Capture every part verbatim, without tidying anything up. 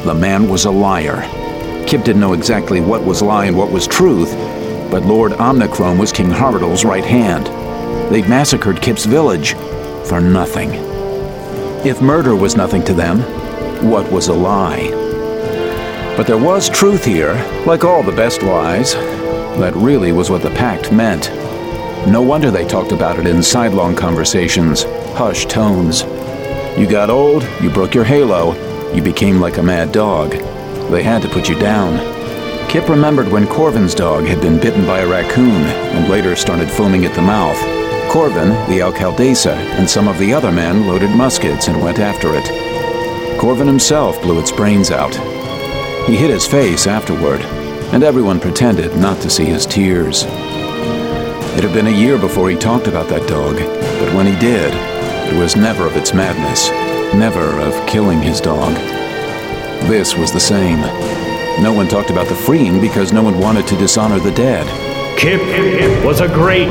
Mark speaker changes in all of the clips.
Speaker 1: The man was a liar. Kip didn't know exactly what was lie and what was truth, but Lord Omnichrome was King Hardle's right hand. They'd massacred Kip's village for nothing. If murder was nothing to them, what was a lie? But there was truth here, like all the best lies. That really was what the pact meant. No wonder they talked about it in sidelong conversations, hushed tones. You got old, you broke your halo, you became like a mad dog. They had to put you down. Kip remembered when Corvin's dog had been bitten by a raccoon and later started foaming at the mouth. Corvin, the Alcaldesa, and some of the other men loaded muskets and went after it. Corvin himself blew its brains out. He hid his face afterward, and everyone pretended not to see his tears. It had been a year before he talked about that dog, but when he did, it was never of its madness, never of killing his dog. This was the same. No one talked about the freeing because no one wanted to dishonor the dead.
Speaker 2: Kip was a great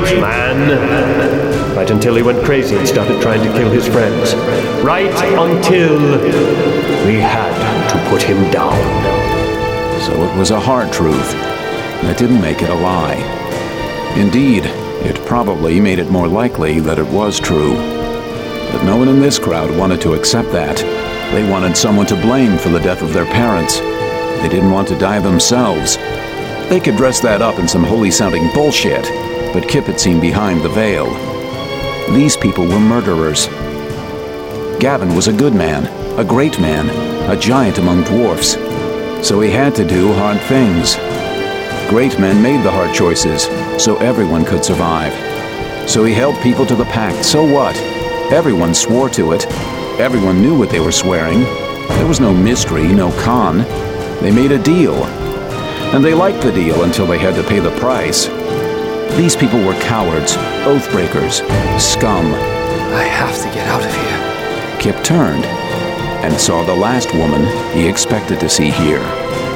Speaker 2: man. Right until he went crazy and started trying to kill his friends. Right until we had to put him down.
Speaker 1: So it was a hard truth. That didn't make it a lie. Indeed, it probably made it more likely that it was true. But no one in this crowd wanted to accept that. They wanted someone to blame for the death of their parents. They didn't want to die themselves. They could dress that up in some holy-sounding bullshit, but Kip had seen behind the veil. These people were murderers. Gavin was a good man, a great man, a giant among dwarfs. So he had to do hard things. Great men made the hard choices, so everyone could survive. So he held people to the pact. So what? Everyone swore to it. Everyone knew what they were swearing. There was no mystery, no con. They made a deal. And they liked the deal until they had to pay the price. These people were cowards, oath-breakers, scum.
Speaker 3: I have to get out of here.
Speaker 1: Kip turned and saw the last woman he expected to see here.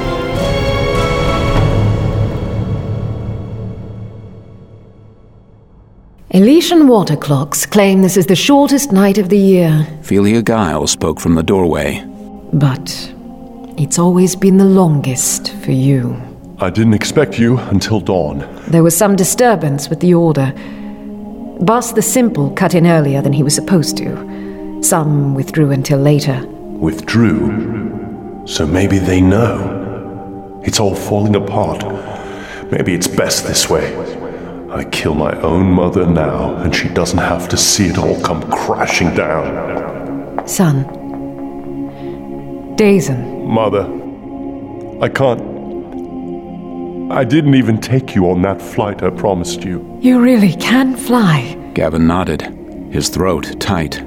Speaker 4: Elysian water clocks claim this is the shortest night of the year.
Speaker 1: Felia Giles spoke from the doorway.
Speaker 4: But it's always been the longest for you.
Speaker 5: I didn't expect you until dawn.
Speaker 4: There was some disturbance with the order. Bas the Simple cut in earlier than he was supposed to. Some withdrew until later.
Speaker 5: Withdrew? So maybe they know. It's all falling apart. Maybe it's best this way. I kill my own mother now, and she doesn't have to see it all come crashing down.
Speaker 4: Son. Dazen.
Speaker 5: Mother. I can't... I didn't even take you on that flight I promised you.
Speaker 4: You really can fly.
Speaker 1: Gavin nodded, his throat tight.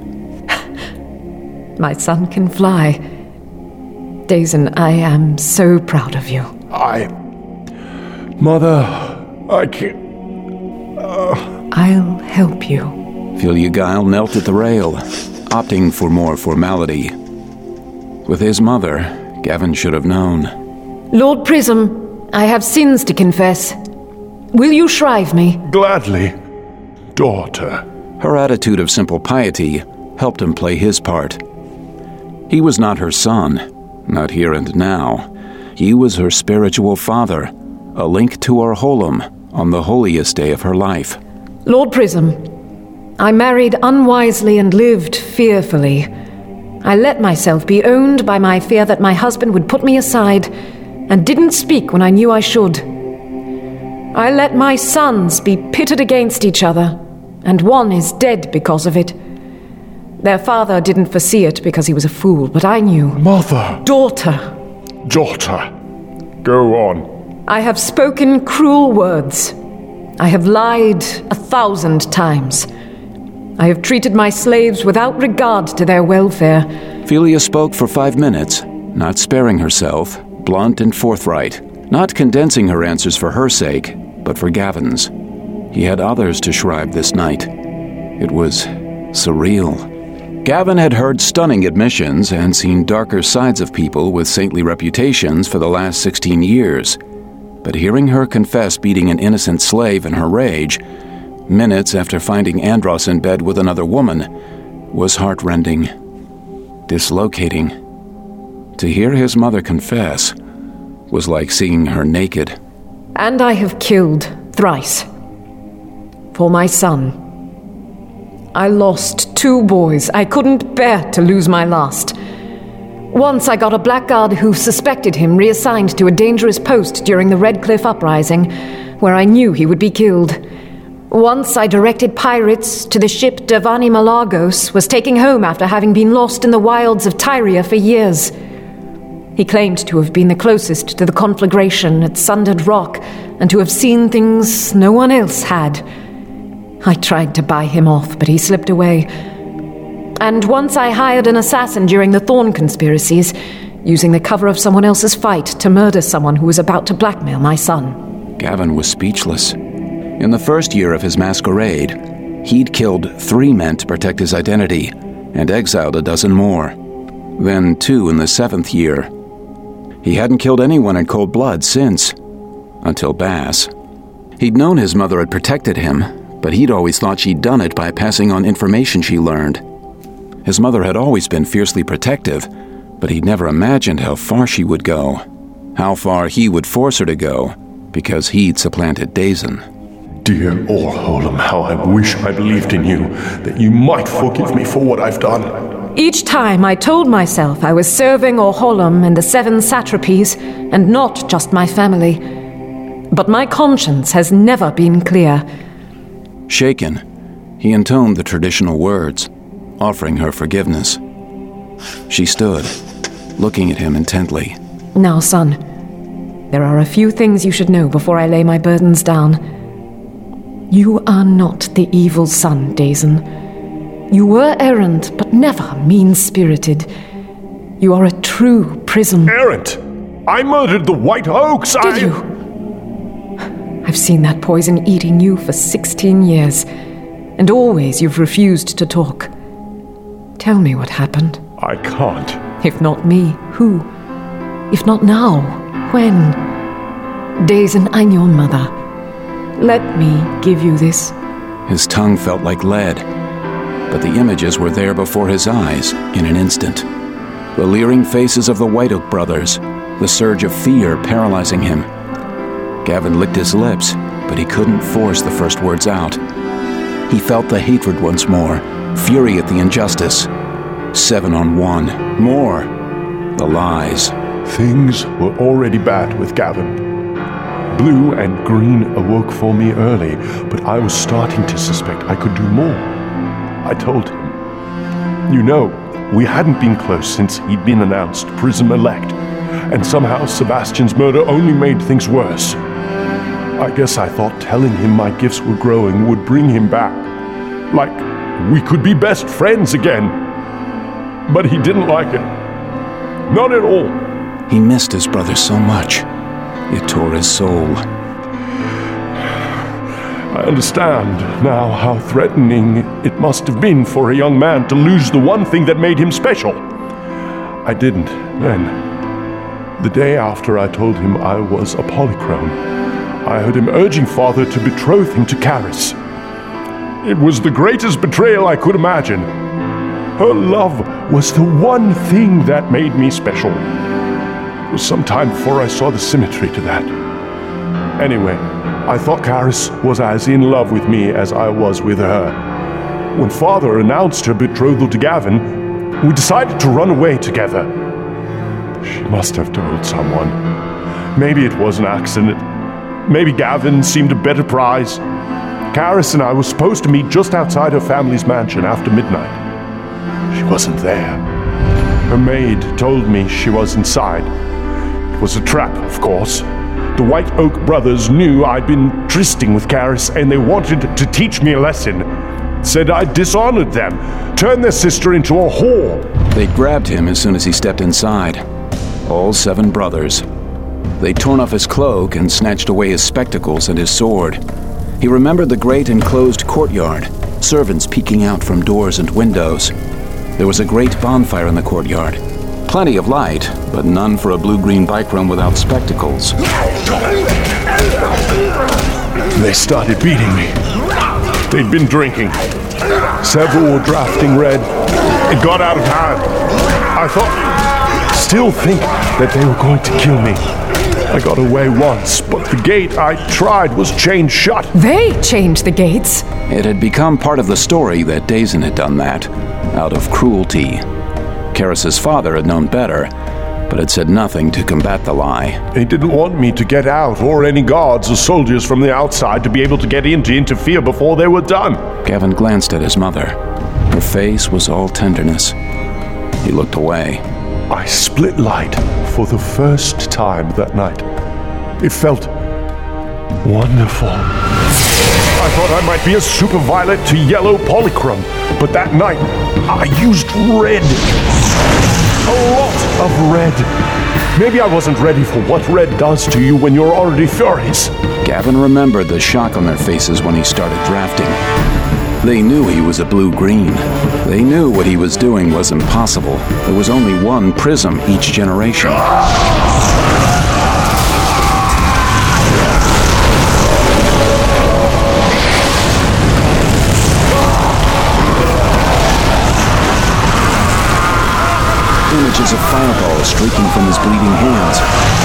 Speaker 4: My son can fly. Dazen, I am so proud of you.
Speaker 5: I... Mother, I can't... Uh...
Speaker 4: I'll help you.
Speaker 1: Felia Guile knelt at the rail, opting for more formality. With his mother, Gavin should have known.
Speaker 4: Lord Prism, I have sins to confess. Will you shrive me?
Speaker 5: Gladly, daughter.
Speaker 1: Her attitude of simple piety helped him play his part. He was not her son, not here and now. He was her spiritual father, a link to her holum on the holiest day of her life.
Speaker 4: Lord Prism, I married unwisely and lived fearfully. I let myself be owned by my fear that my husband would put me aside and didn't speak when I knew I should. I let my sons be pitted against each other, and one is dead because of it. Their father didn't foresee it because he was a fool, but I knew.
Speaker 5: Mother!
Speaker 4: Daughter!
Speaker 5: Daughter! Go on.
Speaker 4: I have spoken cruel words. I have lied a thousand times. I have treated my slaves without regard to their welfare.
Speaker 1: Felia spoke for five minutes, not sparing herself, blunt and forthright, not condensing her answers for her sake, but for Gavin's. He had others to shrive this night. It was surreal. Gavin had heard stunning admissions and seen darker sides of people with saintly reputations for the last sixteen years. But hearing her confess beating an innocent slave in her rage, minutes after finding Andros in bed with another woman, was heartrending, dislocating, To hear his mother confess was like seeing her naked.
Speaker 4: And I have killed thrice. For my son. I lost two boys. I couldn't bear to lose my last. Once I got a blackguard who suspected him reassigned to a dangerous post during the Red Cliff Uprising, where I knew he would be killed. Once I directed pirates to the ship Devani Malagos was taking home after having been lost in the wilds of Tyria for years. He claimed to have been the closest to the conflagration at Sundered Rock and to have seen things no one else had. I tried to buy him off, but he slipped away. And once I hired an assassin during the Thorn conspiracies, using the cover of someone else's fight to murder someone who was about to blackmail my son.
Speaker 1: Gavin was speechless. In the first year of his masquerade, he'd killed three men to protect his identity and exiled a dozen more. Then two in the seventh year. He hadn't killed anyone in cold blood since, until Bass. He'd known his mother had protected him, but he'd always thought she'd done it by passing on information she learned. His mother had always been fiercely protective, but he'd never imagined how far she would go, how far he would force her to go, because he'd supplanted Dazen.
Speaker 5: Dear Orholm, how I wish I believed in you, that you might forgive me for what I've done.
Speaker 4: Each time I told myself I was serving Orholm and the Seven Satrapies, and not just my family. But my conscience has never been clear.
Speaker 1: Shaken, he intoned the traditional words, offering her forgiveness. She stood, looking at him intently.
Speaker 4: Now, son, there are a few things you should know before I lay my burdens down. You are not the evil son, Dazen. You were errant, but never mean-spirited. You are a true prism.
Speaker 5: Errant? I murdered the White Oaks!
Speaker 4: Did
Speaker 5: I...
Speaker 4: you? I've seen that poison eating you for sixteen years, and always you've refused to talk. Tell me what happened.
Speaker 5: I can't.
Speaker 4: If not me, who? If not now, when? Dazen, I'm your mother. Let me give you this.
Speaker 1: His tongue felt like lead, but the images were there before his eyes in an instant. The leering faces of the White Oak brothers, the surge of fear paralyzing him. Gavin licked his lips, but he couldn't force the first words out. He felt the hatred once more, fury at the injustice. Seven on one. More. The lies.
Speaker 5: Things were already bad with Gavin. Blue and Green awoke for me early, but I was starting to suspect I could do more. I told him. You know, we hadn't been close since he'd been announced Prism-elect, and somehow Sebastian's murder only made things worse. I guess I thought telling him my gifts were growing would bring him back. Like, we could be best friends again. But he didn't like it. Not at all.
Speaker 1: He missed his brother so much. It tore his soul.
Speaker 5: I understand now how threatening it must have been for a young man to lose the one thing that made him special. I didn't then. The day after I told him I was a polychrome, I heard him urging Father to betroth him to Karis. It was the greatest betrayal I could imagine. Her love was the one thing that made me special. It was some time before I saw the symmetry to that. Anyway, I thought Karis was as in love with me as I was with her. When Father announced her betrothal to Gavin, we decided to run away together. She must have told someone. Maybe it was an accident. Maybe Gavin seemed a better prize. Karis and I were supposed to meet just outside her family's mansion after midnight. She wasn't there. Her maid told me she was inside. It was a trap, of course. The White Oak brothers knew I'd been trysting with Karis, and they wanted to teach me a lesson. Said I'd dishonored them, turned their sister into a whore.
Speaker 1: They grabbed him as soon as he stepped inside. All seven brothers. They'd torn off his cloak and snatched away his spectacles and his sword. He remembered the great enclosed courtyard, servants peeking out from doors and windows. There was a great bonfire in the courtyard. Plenty of light, but none for a blue-green bikram without spectacles.
Speaker 5: They started beating me. They'd been drinking. Several were drafting red. It got out of hand. I thought still think that they were going to kill me. I got away once, but the gate I tried was chained shut.
Speaker 4: They changed the gates.
Speaker 1: It had become part of the story that Dazen had done that, out of cruelty. Karis's father had known better, but had said nothing to combat the lie.
Speaker 5: They didn't want me to get out, or any guards or soldiers from the outside to be able to get in to interfere before they were done.
Speaker 1: Gavin glanced at his mother. Her face was all tenderness. He looked away.
Speaker 5: I split light for the first time that night. It felt wonderful. I thought I might be a super violet to yellow polychrome, but that night I used red. A lot of red. Maybe I wasn't ready for what red does to you when you're already furious.
Speaker 1: Gavin remembered the shock on their faces when he started drafting. They knew he was a blue-green. They knew what he was doing was impossible. There was only one prism each generation. Images of fireballs streaking from his bleeding hands.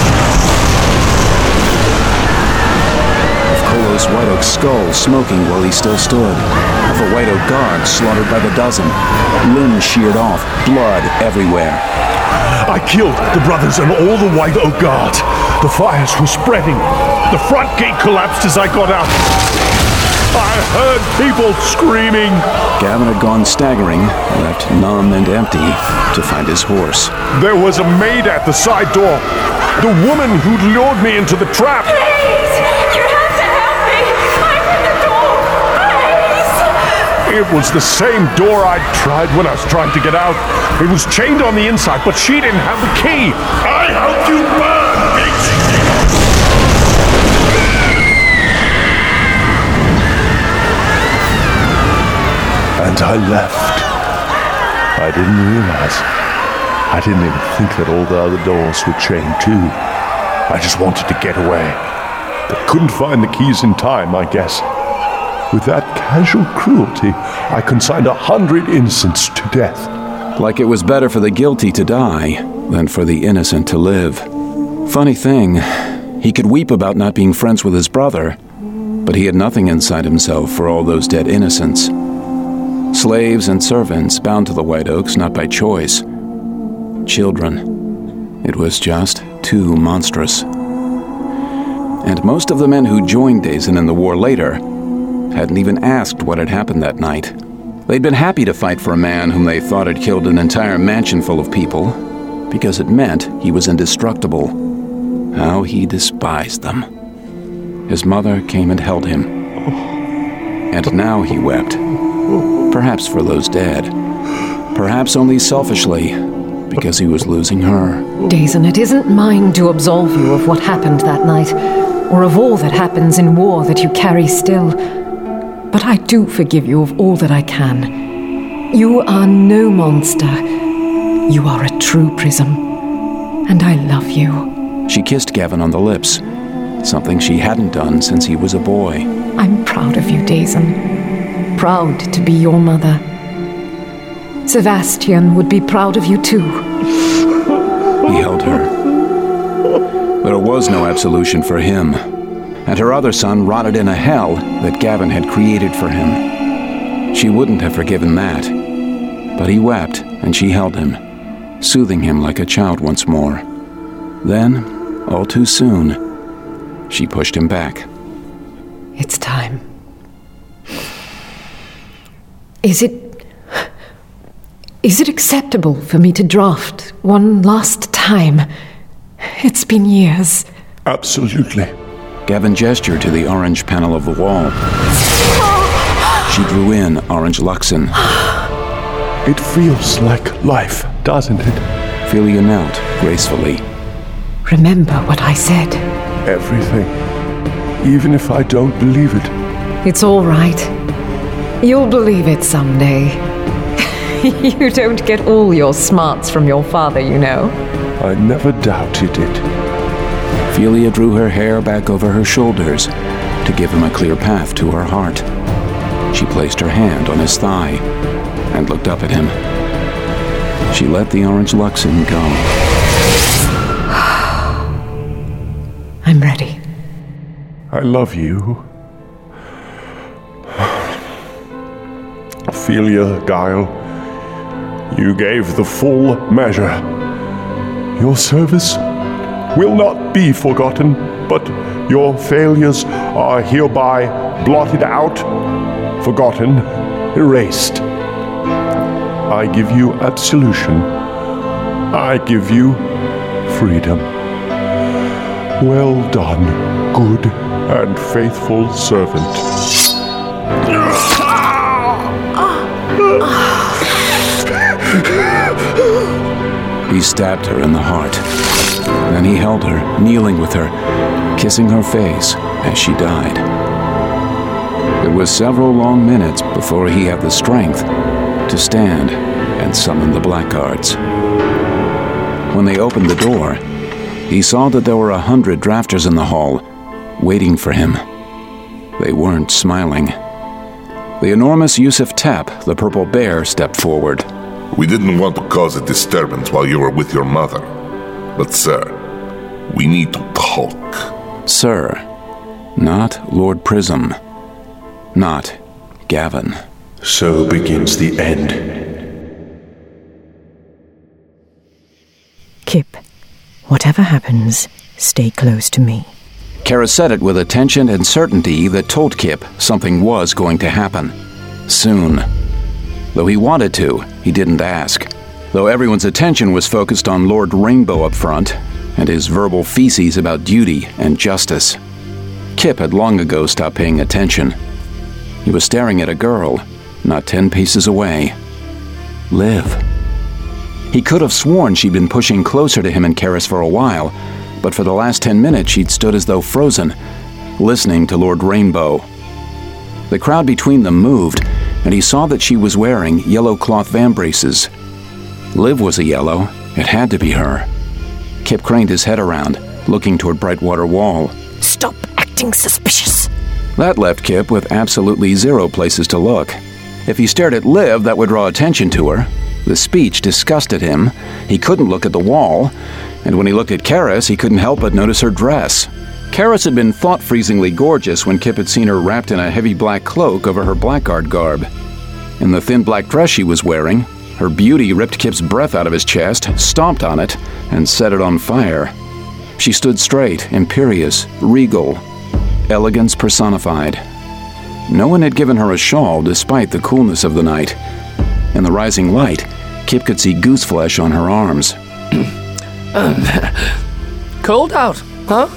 Speaker 1: Of Kolos White Oak's skull smoking while he still stood. Of the White Oak guard slaughtered by the dozen. Limbs sheared off, blood everywhere.
Speaker 5: I killed the brothers and all the White Oak guards. The fires were spreading. The front gate collapsed as I got out. I heard people screaming.
Speaker 1: Gavin had gone staggering, left numb and empty, to find his horse.
Speaker 5: There was a maid at the side door. The woman who'd lured me into the trap.
Speaker 6: Please! You have to help me! I'm in the door! Please!
Speaker 5: It was the same door I'd tried when I was trying to get out. It was chained on the inside, but she didn't have the key. I helped you burn, bitch! And I left. I didn't realize. I didn't even think that all the other doors were chained too. I just wanted to get away. But couldn't find the keys in time, I guess. With that casual cruelty, I consigned a hundred innocents to death.
Speaker 1: Like it was better for the guilty to die than for the innocent to live. Funny thing, he could weep about not being friends with his brother, but he had nothing inside himself for all those dead innocents. Slaves and servants bound to the White Oaks not by choice. Children. It was just too monstrous. And most of the men who joined Dazen in the war later hadn't even asked what had happened that night. They'd been happy to fight for a man whom they thought had killed an entire mansion full of people, because it meant he was indestructible. How he despised them. His mother came and held him. And now he wept. Perhaps for those dead. Perhaps only selfishly, because he was losing her.
Speaker 4: Dazen, it isn't mine to absolve you of what happened that night, or of all that happens in war that you carry still. But I do forgive you of all that I can. You are no monster. You are a true prism. And I love you.
Speaker 1: She kissed Gavin on the lips, something she hadn't done since he was a boy.
Speaker 4: I'm proud of you, Dazen. Proud to be your mother. Sebastian would be proud of you too.
Speaker 1: He held her. There was no absolution for him, and her other son rotted in a hell that Gavin had created for him. She wouldn't have forgiven that, but he wept and she held him, soothing him like a child once more. Then, all too soon, she pushed him back.
Speaker 4: It's time. Is it... Is it acceptable for me to draft one last time? It's been years.
Speaker 5: Absolutely.
Speaker 1: Gavin gestured to the orange panel of the wall. She drew in orange Luxon.
Speaker 5: It feels like life, doesn't it?
Speaker 1: Philia knelt gracefully.
Speaker 4: Remember what I said.
Speaker 5: Everything. Even if I don't believe it.
Speaker 4: It's all right. You'll believe it someday. You don't get all your smarts from your father, you know.
Speaker 5: I never doubted it.
Speaker 1: Philia drew her hair back over her shoulders to give him a clear path to her heart. She placed her hand on his thigh and looked up at him. She let the orange Luxon go.
Speaker 4: I'm ready.
Speaker 5: I love you. Ophelia, Guile, you gave the full measure. Your service will not be forgotten, but your failures are hereby blotted out, forgotten, erased. I give you absolution. I give you freedom. Well done, good and faithful servant.
Speaker 1: He stabbed her in the heart. Then he held her, kneeling with her, kissing her face as she died. It was several long minutes before he had the strength to stand and summon the blackguards. When they opened the door, he saw that there were a hundred drafters in the hall, waiting for him. They weren't smiling. The enormous Yusuf Tep, the purple bear, stepped forward.
Speaker 7: We didn't want to cause a disturbance while you were with your mother. But, sir, we need to talk.
Speaker 1: Sir, not Lord Prism. Not Gavin.
Speaker 5: So begins the end.
Speaker 8: Kip, whatever happens, stay close to me.
Speaker 1: Kara said it with a tension and certainty that told Kip something was going to happen. Soon. Though he wanted to, he didn't ask. Though everyone's attention was focused on Lord Rainbow up front, and his verbal feces about duty and justice. Kip had long ago stopped paying attention. He was staring at a girl, not ten paces away. Liv. He could have sworn she'd been pushing closer to him and Karis for a while, but for the last ten minutes she'd stood as though frozen, listening to Lord Rainbow. The crowd between them moved, and he saw that she was wearing yellow cloth vambraces. Liv was a yellow. It had to be her. Kip craned his head around, looking toward Brightwater Wall.
Speaker 8: Stop acting suspicious.
Speaker 1: That left Kip with absolutely zero places to look. If he stared at Liv, that would draw attention to her. The speech disgusted him. He couldn't look at the wall. And when he looked at Karis, he couldn't help but notice her dress. Karis had been thought-freezingly gorgeous when Kip had seen her wrapped in a heavy black cloak over her blackguard garb. In the thin black dress she was wearing, her beauty ripped Kip's breath out of his chest, stomped on it, and set it on fire. She stood straight, imperious, regal, elegance personified. No one had given her a shawl despite the coolness of the night. In the rising light, Kip could see goose flesh on her arms.
Speaker 3: um, cold out, huh?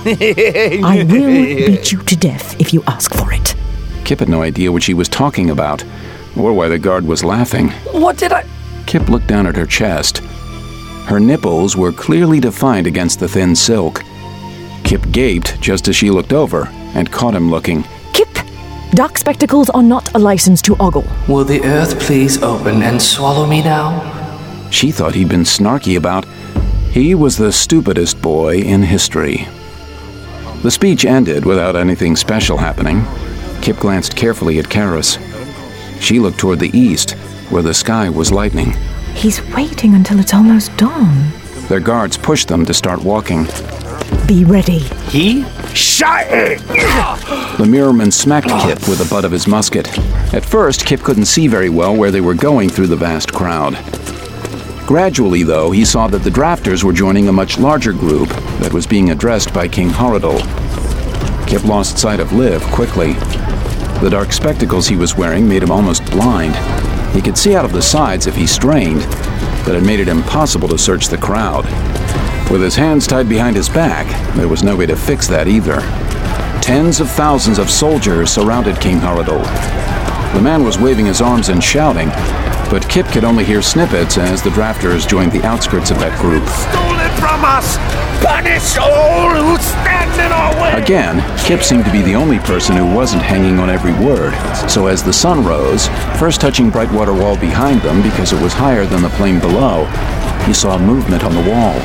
Speaker 8: I will beat you to death if you ask for it.
Speaker 1: Kip had no idea what she was talking about, or why the guard was laughing.
Speaker 3: What did I...
Speaker 1: Kip looked down at her chest. Her nipples were clearly defined against the thin silk. Kip gaped just as she looked over and caught him looking.
Speaker 8: Kip, dark spectacles are not a license to ogle.
Speaker 3: Will the earth please open and swallow me now?
Speaker 1: She thought he'd been snarky about... He was the stupidest boy in history. The speech ended without anything special happening. Kip glanced carefully at Karis. She looked toward the east, where the sky was lightening.
Speaker 8: He's waiting until it's almost dawn.
Speaker 1: Their guards pushed them to start walking.
Speaker 8: Be ready.
Speaker 3: He? Shut it!
Speaker 1: The mirrorman smacked Kip with the butt of his musket. At first, Kip couldn't see very well where they were going through the vast crowd. Gradually, though, he saw that the drafters were joining a much larger group that was being addressed by King Horadal. Kip lost sight of Liv quickly. The dark spectacles he was wearing made him almost blind. He could see out of the sides if he strained, but it made it impossible to search the crowd. With his hands tied behind his back, there was no way to fix that either. Tens of thousands of soldiers surrounded King Horadal. The man was waving his arms and shouting, but Kip could only hear snippets as the drafters joined the outskirts of that group.
Speaker 9: Stolen from us! Punish all who stand in our way!
Speaker 1: Again, Kip seemed to be the only person who wasn't hanging on every word. So as the sun rose, first touching Brightwater Wall behind them because it was higher than the plain below, he saw movement on the wall.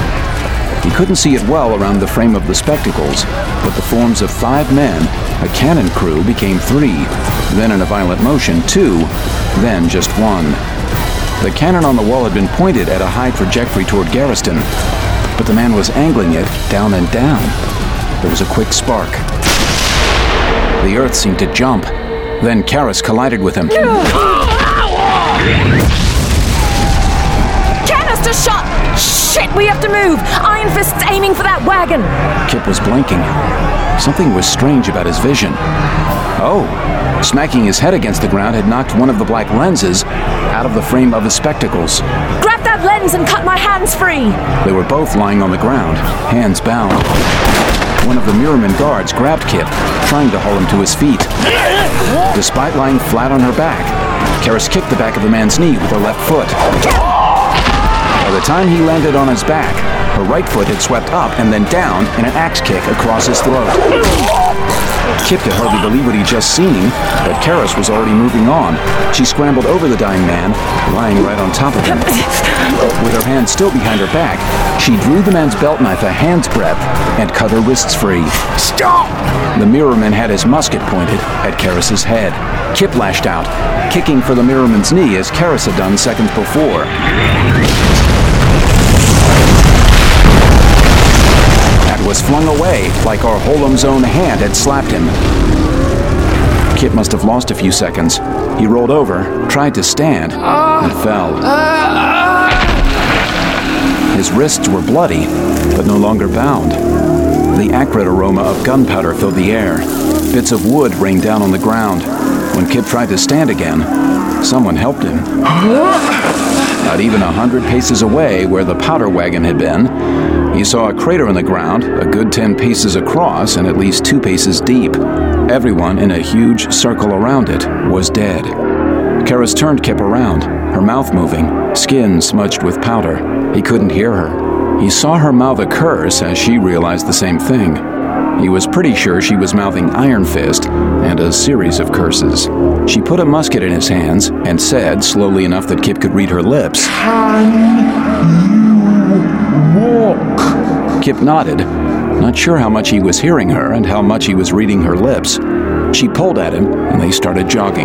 Speaker 1: He couldn't see it well around the frame of the spectacles, but the forms of five men, a cannon crew, became three, then in a violent motion, two, then just one. The cannon on the wall had been pointed at a high trajectory toward Garriston, but the man was angling it down and down. There was a quick spark. The earth seemed to jump. Then Karis collided with him.
Speaker 4: Canister shot! Shit, we have to move! Iron Fist's aiming for that wagon!
Speaker 1: Kip was blinking. Something was strange about his vision. Oh, smacking his head against the ground had knocked one of the black lenses out of the frame of his spectacles.
Speaker 4: Grab that lens and cut my hands free!
Speaker 1: They were both lying on the ground, hands bound. One of the Mirrorman guards grabbed Kip, trying to haul him to his feet. Despite lying flat on her back, Karis kicked the back of the man's knee with her left foot. By the time he landed on his back, her right foot had swept up and then down in an axe kick across his throat. Kip could hardly believe what he'd just seen, but Karis was already moving on. She scrambled over the dying man, lying right on top of him. With her hand still behind her back, she drew the man's belt knife a hand's breadth and cut her wrists free.
Speaker 9: Stop!
Speaker 1: The Mirrorman had his musket pointed at Karis's head. Kip lashed out, kicking for the Mirrorman's knee as Karis had done seconds before. Was flung away like our Holem's own hand had slapped him. Kip must have lost a few seconds. He rolled over, tried to stand, and fell. His wrists were bloody, but no longer bound. The acrid aroma of gunpowder filled the air. Bits of wood rained down on the ground. When Kip tried to stand again, someone helped him. Not even a hundred paces away, where the powder wagon had been, he saw a crater in the ground, a good ten paces across and at least two paces deep. Everyone in a huge circle around it was dead. Karis turned Kip around, her mouth moving, skin smudged with powder. He couldn't hear her. He saw her mouth a curse as she realized the same thing. He was pretty sure she was mouthing Iron Fist and a series of curses. She put a musket in his hands and said, slowly enough that Kip could read her lips, "Can you walk?" Kip nodded, not sure how much he was hearing her and how much he was reading her lips. She pulled at him, and they started jogging.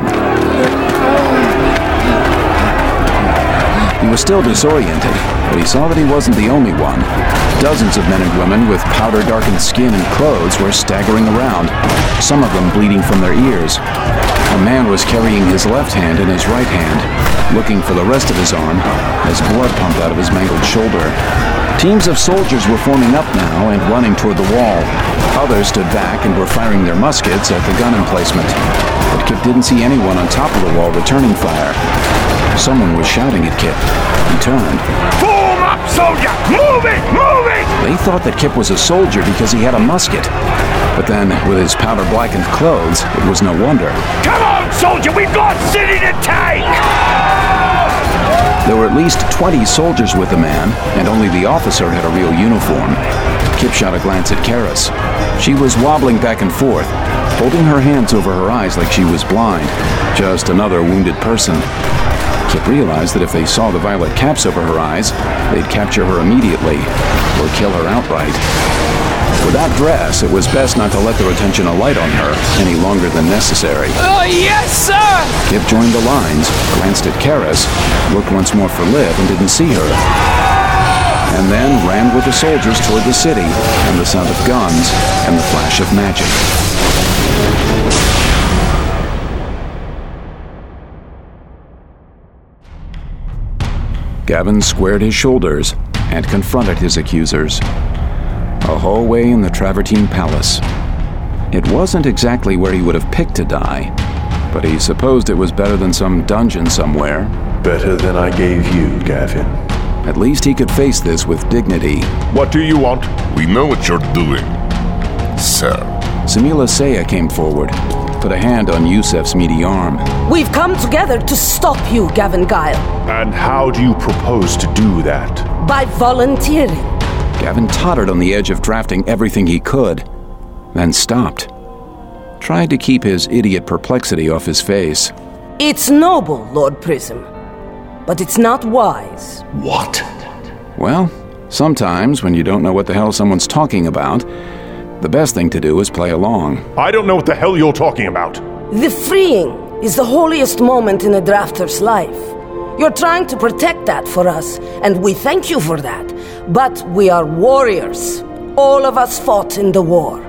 Speaker 1: He was still disoriented, but he saw that he wasn't the only one. Dozens of men and women with powder-darkened skin and clothes were staggering around, some of them bleeding from their ears. A man was carrying his left hand in his right hand, looking for the rest of his arm as blood pumped out of his mangled shoulder. Teams of soldiers were forming up now and running toward the wall. Others stood back and were firing their muskets at the gun emplacement. But Kip didn't see anyone on top of the wall returning fire. Someone was shouting at Kip. He turned.
Speaker 9: Form up, soldier! Move it! Move it!
Speaker 1: They thought that Kip was a soldier because he had a musket. But then, with his powder-blackened clothes, it was no wonder.
Speaker 9: Come on, soldier! We've got city to take!
Speaker 1: There were at least twenty soldiers with the man, and only the officer had a real uniform. Kip shot a glance at Karis. She was wobbling back and forth, holding her hands over her eyes like she was blind. Just another wounded person. Kip realized that if they saw the violet caps over her eyes, they'd capture her immediately, or kill her outright. With that dress, it was best not to let their attention alight on her any longer than necessary.
Speaker 9: Oh, yes, sir!
Speaker 1: Kip joined the lines, glanced at Karis, looked once more for Liv and didn't see her. And then ran with the soldiers toward the city, and the sound of guns and the flash of magic. Gavin squared his shoulders and confronted his accusers. A hallway in the Travertine Palace. It wasn't exactly where he would have picked to die, but he supposed it was better than some dungeon somewhere.
Speaker 5: Better than I gave you, Gavin.
Speaker 1: At least he could face this with dignity.
Speaker 5: What do you want?
Speaker 7: We know what you're doing, sir.
Speaker 1: Samila Saya came forward, put a hand on Yusef's meaty arm.
Speaker 10: We've come together to stop you, Gavin Guile.
Speaker 5: And how do you propose to do that?
Speaker 10: By volunteering.
Speaker 1: Gavin tottered on the edge of drafting everything he could, then stopped. Tried to keep his idiot perplexity off his face.
Speaker 10: It's noble, Lord Prism, but it's not wise.
Speaker 5: What?
Speaker 1: Well, sometimes when you don't know what the hell someone's talking about, the best thing to do is play along.
Speaker 5: I don't know what the hell you're talking about.
Speaker 10: The freeing is the holiest moment in a drafter's life. You're trying to protect that for us, and we thank you for that. But we are warriors. All of us fought in the war.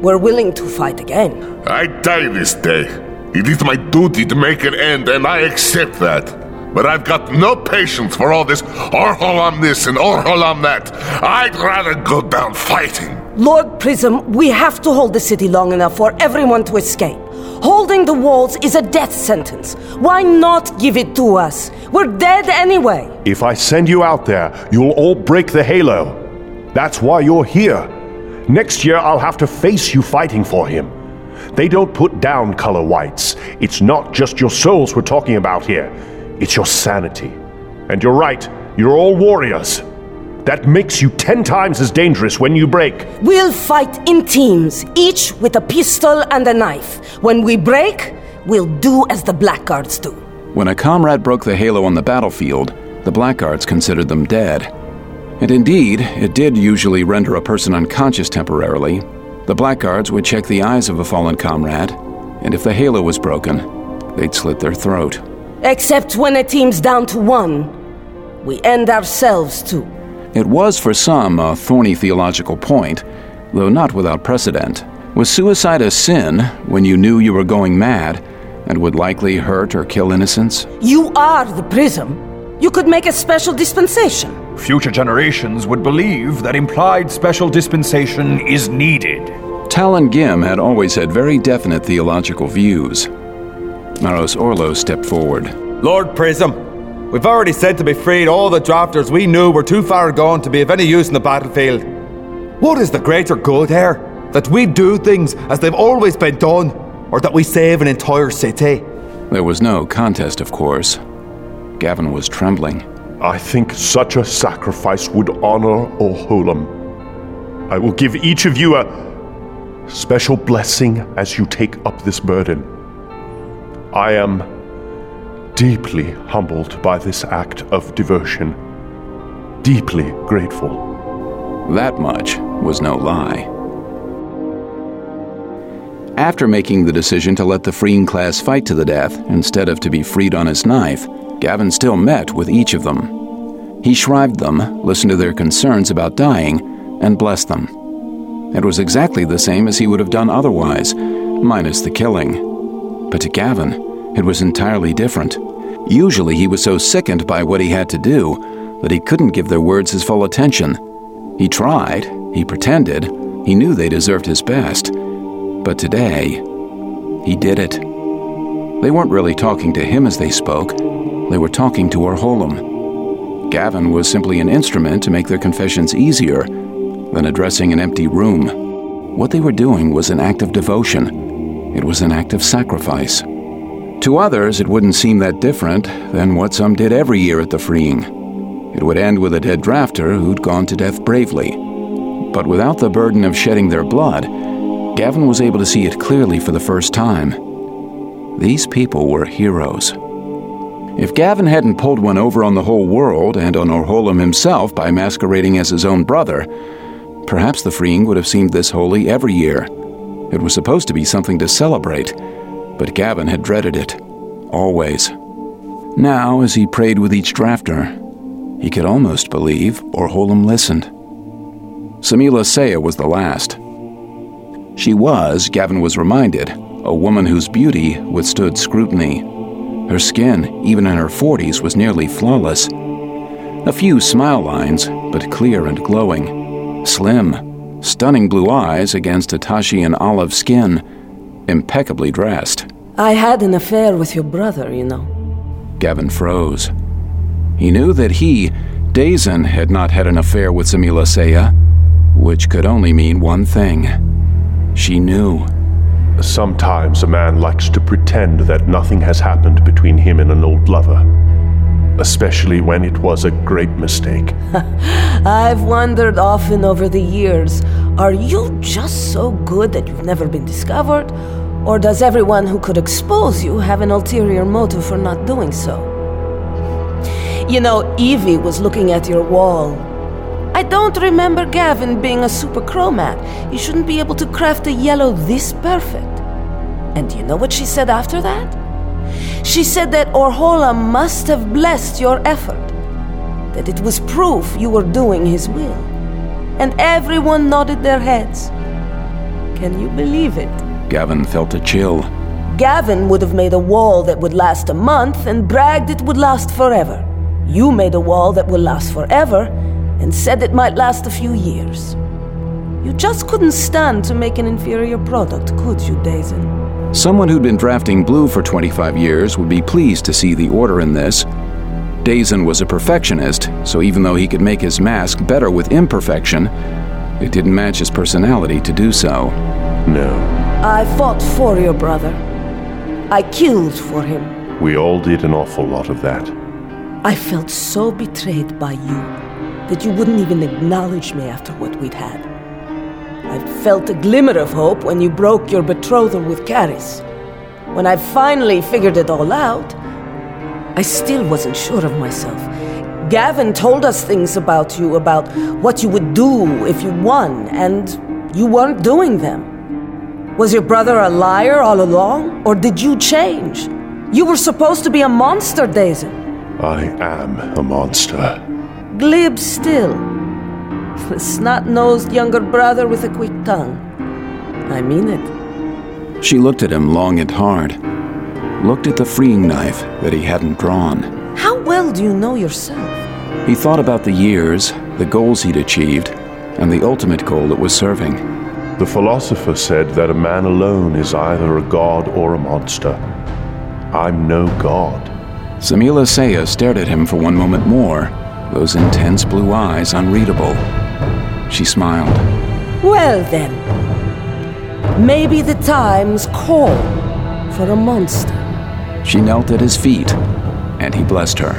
Speaker 10: we're willing to fight again.
Speaker 7: I die this day. It is my duty to make an end, and I accept that. But I've got no patience for all this Orholam this and Orholam that. I'd rather go down fighting.
Speaker 10: Lord Prism, we have to hold the city long enough for everyone to escape. Holding the walls is a death sentence. Why not give it to us? We're dead anyway.
Speaker 5: If I send you out there, you'll all break the halo. That's why you're here. Next year, I'll have to face you fighting for him. They don't put down color whites. It's not just your souls we're talking about here. It's your sanity. And you're right, you're all warriors. That makes you ten times as dangerous when you break.
Speaker 10: We'll fight in teams, each with a pistol and a knife. When we break, we'll do as the Blackguards do.
Speaker 1: When a comrade broke the halo on the battlefield, the Blackguards considered them dead. And indeed, it did usually render a person unconscious temporarily. The Blackguards would check the eyes of a fallen comrade, and if the halo was broken, they'd slit their throat.
Speaker 10: Except when a team's down to one, we end ourselves too.
Speaker 1: It was for some a thorny theological point, though not without precedent. Was suicide a sin when you knew you were going mad and would likely hurt or kill innocents?
Speaker 10: You are the Prism. You could make a special dispensation.
Speaker 11: Future generations would believe that implied special dispensation is needed.
Speaker 1: Talon Gim had always had very definite theological views. Maros Orlos stepped forward.
Speaker 12: Lord Prism, we've already said to be freed all the drafters we knew were too far gone to be of any use in the battlefield. What is the greater good here? That we do things as they've always been done, or that we save an entire city?
Speaker 1: There was no contest, of course. Gavin was trembling.
Speaker 5: I think such a sacrifice would honor Orholam. I will give each of you a special blessing as you take up this burden. I am deeply humbled by this act of devotion. Deeply grateful.
Speaker 1: That much was no lie. After making the decision to let the freeing class fight to the death instead of to be freed on his knife, Gavin still met with each of them. He shrived them, listened to their concerns about dying, and blessed them. It was exactly the same as he would have done otherwise, minus the killing. But to Gavin, it was entirely different. Usually he was so sickened by what he had to do that he couldn't give their words his full attention. He tried, he pretended, he knew they deserved his best. But today, he did it. They weren't really talking to him as they spoke. They were talking to Orholam. Gavin was simply an instrument to make their confessions easier than addressing an empty room. What they were doing was an act of devotion. It was an act of sacrifice. To others, it wouldn't seem that different than what some did every year at the freeing. It would end with a dead drafter who'd gone to death bravely. But without the burden of shedding their blood, Gavin was able to see it clearly for the first time. These people were heroes. If Gavin hadn't pulled one over on the whole world and on Orholam himself by masquerading as his own brother, perhaps the freeing would have seemed this holy every year. It was supposed to be something to celebrate, but Gavin had dreaded it, always. Now, as he prayed with each drafter, he could almost believe Orholam listened. Samila Saya was the last. She was, Gavin was reminded, a woman whose beauty withstood scrutiny. Her skin, even in her forties, was nearly flawless. A few smile lines, but clear and glowing. Slim, stunning blue eyes against a Tashian olive skin. Impeccably dressed.
Speaker 10: I had an affair with your brother, you know.
Speaker 1: Gavin froze. He knew that he, Dazen, had not had an affair with Samila Saya, which could only mean one thing. She knew.
Speaker 5: Sometimes a man likes to pretend that nothing has happened between him and an old lover, especially when it was a great mistake.
Speaker 10: I've wondered often over the years, are you just so good that you've never been discovered? Or does everyone who could expose you have an ulterior motive for not doing so? You know, Evie was looking at your wall. I don't remember Gavin being a super chromat. You shouldn't be able to craft a yellow this perfect. And do you know what she said after that? She said that Orholam must have blessed your effort, that it was proof you were doing his will. And everyone nodded their heads. Can you believe it?
Speaker 1: Gavin felt a chill.
Speaker 10: Gavin would have made a wall that would last a month and bragged it would last forever. You made a wall that will last forever and said it might last a few years. You just couldn't stand to make an inferior product, could you, Dazen?
Speaker 1: Someone who'd been drafting blue for twenty-five years would be pleased to see the order in this. Dazen was a perfectionist, so even though he could make his mask better with imperfection, it didn't match his personality to do so.
Speaker 5: No.
Speaker 10: I fought for your brother. I killed for him.
Speaker 5: We all did an awful lot of that.
Speaker 10: I felt so betrayed by you that you wouldn't even acknowledge me after what we'd had. I felt a glimmer of hope when you broke your betrothal with Caris. When I finally figured it all out, I still wasn't sure of myself. Gavin told us things about you, about what you would do if you won, and you weren't doing them. Was your brother a liar all along, or did you change? You were supposed to be a monster, Dazen.
Speaker 5: I am a monster.
Speaker 10: Glib still. A snot-nosed younger brother with a quick tongue. I mean it.
Speaker 1: She looked at him long and hard. Looked at the freeing knife that he hadn't drawn.
Speaker 10: How well do you know yourself?
Speaker 1: He thought about the years, the goals he'd achieved, and the ultimate goal it was serving.
Speaker 5: The philosopher said that a man alone is either a god or a monster. I'm no god.
Speaker 1: Samila Saya stared at him for one moment more, those intense blue eyes unreadable. She smiled.
Speaker 10: Well then, maybe the time's call for a monster.
Speaker 1: She knelt at his feet, and he blessed her.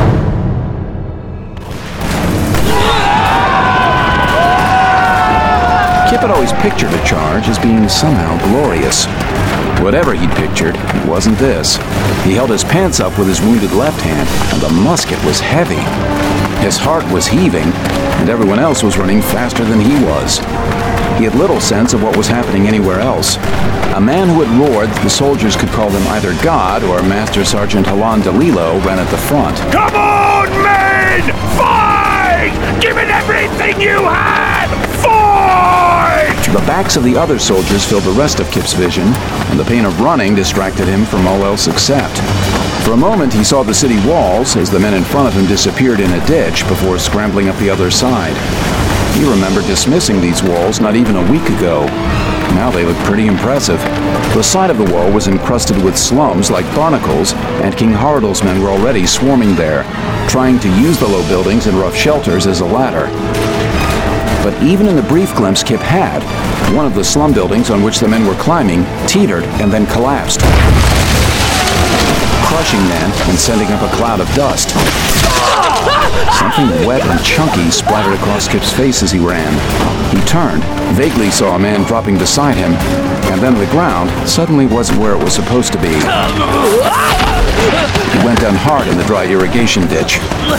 Speaker 1: Kip had always pictured a charge as being somehow glorious. Whatever he'd pictured, it wasn't this. He held his pants up with his wounded left hand, and the musket was heavy. His heart was heaving, and everyone else was running faster than he was. He had little sense of what was happening anywhere else. A man who had roared that the soldiers could call him either God or Master Sergeant Halan DeLillo ran at the front.
Speaker 9: Come on, men! Fight! Give it everything you have! Fight!
Speaker 1: The backs of the other soldiers filled the rest of Kip's vision, and the pain of running distracted him from all else except. For a moment, he saw the city walls as the men in front of him disappeared in a ditch before scrambling up the other side. He remembered dismissing these walls not even a week ago. Now they looked pretty impressive. The side of the wall was encrusted with slums like barnacles, and King Haradal's men were already swarming there, trying to use the low buildings and rough shelters as a ladder. But even in the brief glimpse Kip had, one of the slum buildings on which the men were climbing teetered and then collapsed, crushing men and sending up a cloud of dust. Something wet and chunky splattered across Kip's face as he ran. He turned, vaguely saw a man dropping beside him, and then the ground suddenly wasn't where it was supposed to be. He went down hard in the dry irrigation ditch.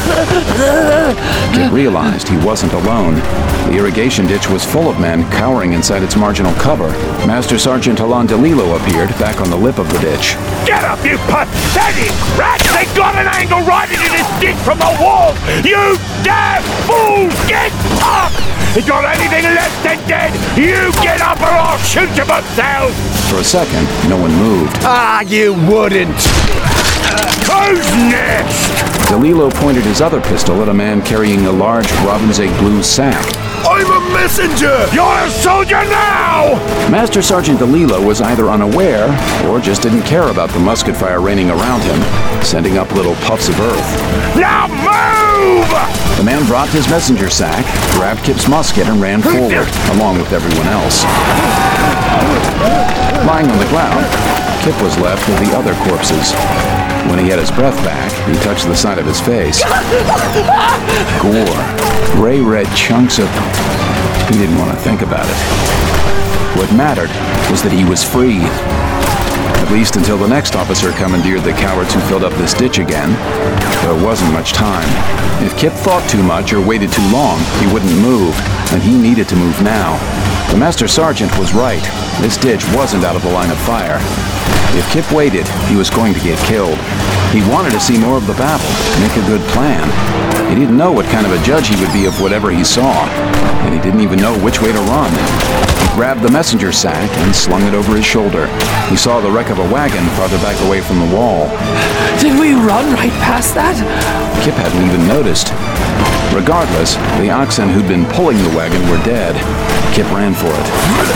Speaker 1: Kip realized he wasn't alone. The irrigation ditch was full of men cowering inside its marginal cover. Master Sergeant Halan DeLillo appeared back on the lip of the ditch.
Speaker 9: Get up, you pathetic rats! They got an angle right into this ditch from the wall! You damn fools! Get up! If you got anything less than dead, you get up or I'll shoot you myself!
Speaker 1: For a second, no one moved.
Speaker 9: Ah, you wouldn't! Who's next?
Speaker 1: DeLillo pointed his other pistol at a man carrying a large robin's egg blue sack.
Speaker 9: I'm a messenger! You're a soldier now!
Speaker 1: Master Sergeant DeLillo was either unaware or just didn't care about the musket fire raining around him, sending up little puffs of earth.
Speaker 9: Now move!
Speaker 1: The man dropped his messenger sack, grabbed Kip's musket, and ran forward, along with everyone else. Lying on the ground, Kip was left with the other corpses. When he had his breath back, he touched the side of his face. Gore. Gray-red chunks of... He didn't want to think about it. What mattered was that he was free. At least until the next officer commandeered the cowards who filled up this ditch again. There wasn't much time. If Kip thought too much or waited too long, he wouldn't move, and he needed to move now. The Master Sergeant was right. This ditch wasn't out of the line of fire. If Kip waited, he was going to get killed. He wanted to see more of the battle, make a good plan. He didn't know what kind of a judge he would be of whatever he saw, and he didn't even know which way to run. He grabbed the messenger sack and slung it over his shoulder. He saw the wreck of a wagon farther back away from the wall.
Speaker 3: Did we run right past that?
Speaker 1: Kip hadn't even noticed. Regardless, the oxen who'd been pulling the wagon were dead. Kip ran for it.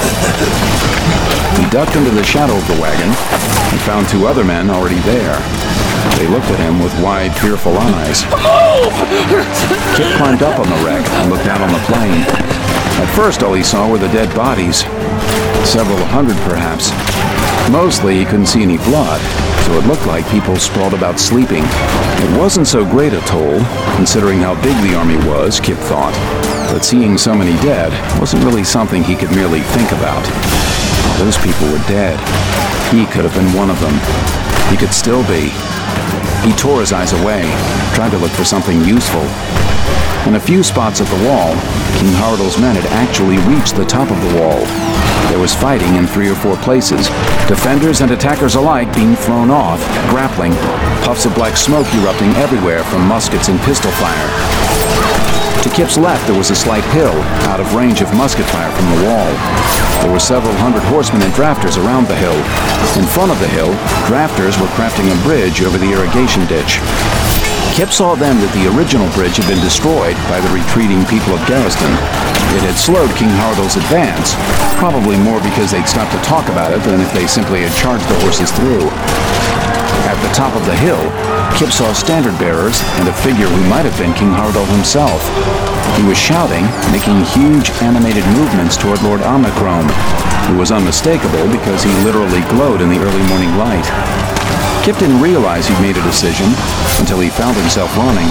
Speaker 1: He ducked into the shadow of the wagon and found two other men already there. They looked at him with wide, fearful eyes. Kip climbed up on the wreck and looked down on the plain. At first, all he saw were the dead bodies. Several hundred, perhaps. Mostly, he couldn't see any blood, so it looked like people sprawled about sleeping. It wasn't so great a toll, considering how big the army was, Kip thought. But seeing so many dead wasn't really something he could merely think about. Those people were dead. He could have been one of them. He could still be. He tore his eyes away, trying to look for something useful. In a few spots at the wall, King Harold's men had actually reached the top of the wall. There was fighting in three or four places, defenders and attackers alike being thrown off, grappling, puffs of black smoke erupting everywhere from muskets and pistol fire. To Kip's left, there was a slight hill, out of range of musket fire from the wall. There were several hundred horsemen and drafters around the hill. In front of the hill, drafters were crafting a bridge over the irrigation ditch. Kip saw then that the original bridge had been destroyed by the retreating people of Garriston. It had slowed King Harold's advance, probably more because they'd stopped to talk about it than if they simply had charged the horses through. At the top of the hill, Kip saw standard bearers and a figure who might have been King Harold himself. He was shouting, making huge animated movements toward Lord Omnicrome, who was unmistakable because he literally glowed in the early morning light. Kip didn't realize he'd made a decision until he found himself running.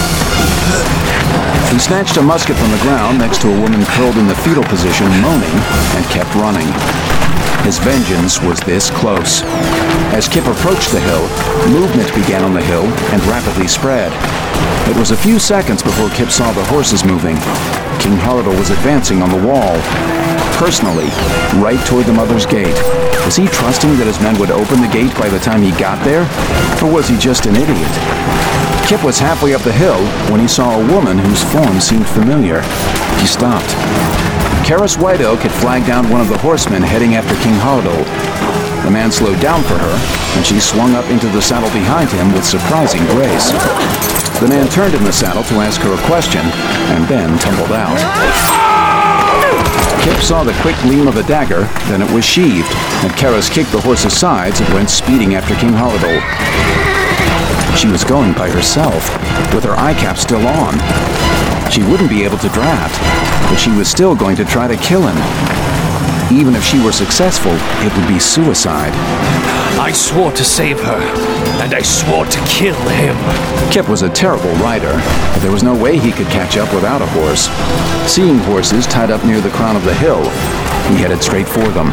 Speaker 1: He snatched a musket from the ground next to a woman curled in the fetal position, moaning, and kept running. His vengeance was this close. As Kip approached the hill, movement began on the hill and rapidly spread. It was a few seconds before Kip saw the horses moving. King Harold was advancing on the wall. Personally, right toward the Mother's Gate. Was he trusting that his men would open the gate by the time he got there? Or was he just an idiot? Kip was halfway up the hill when he saw a woman whose form seemed familiar. He stopped. Karis Whiteoak had flagged down one of the horsemen heading after King Harold. The man slowed down for her, and she swung up into the saddle behind him with surprising grace. The man turned in the saddle to ask her a question, and then tumbled out. Kip saw the quick gleam of a dagger, then it was sheathed, and Karis kicked the horse's sides and went speeding after King Harold. She was going by herself, with her eye cap still on. She wouldn't be able to draft, but she was still going to try to kill him. Even if she were successful, it would be suicide.
Speaker 3: I swore to save her, and I swore to kill him.
Speaker 1: Kip was a terrible rider, but there was no way he could catch up without a horse. Seeing horses tied up near the crown of the hill, he headed straight for them.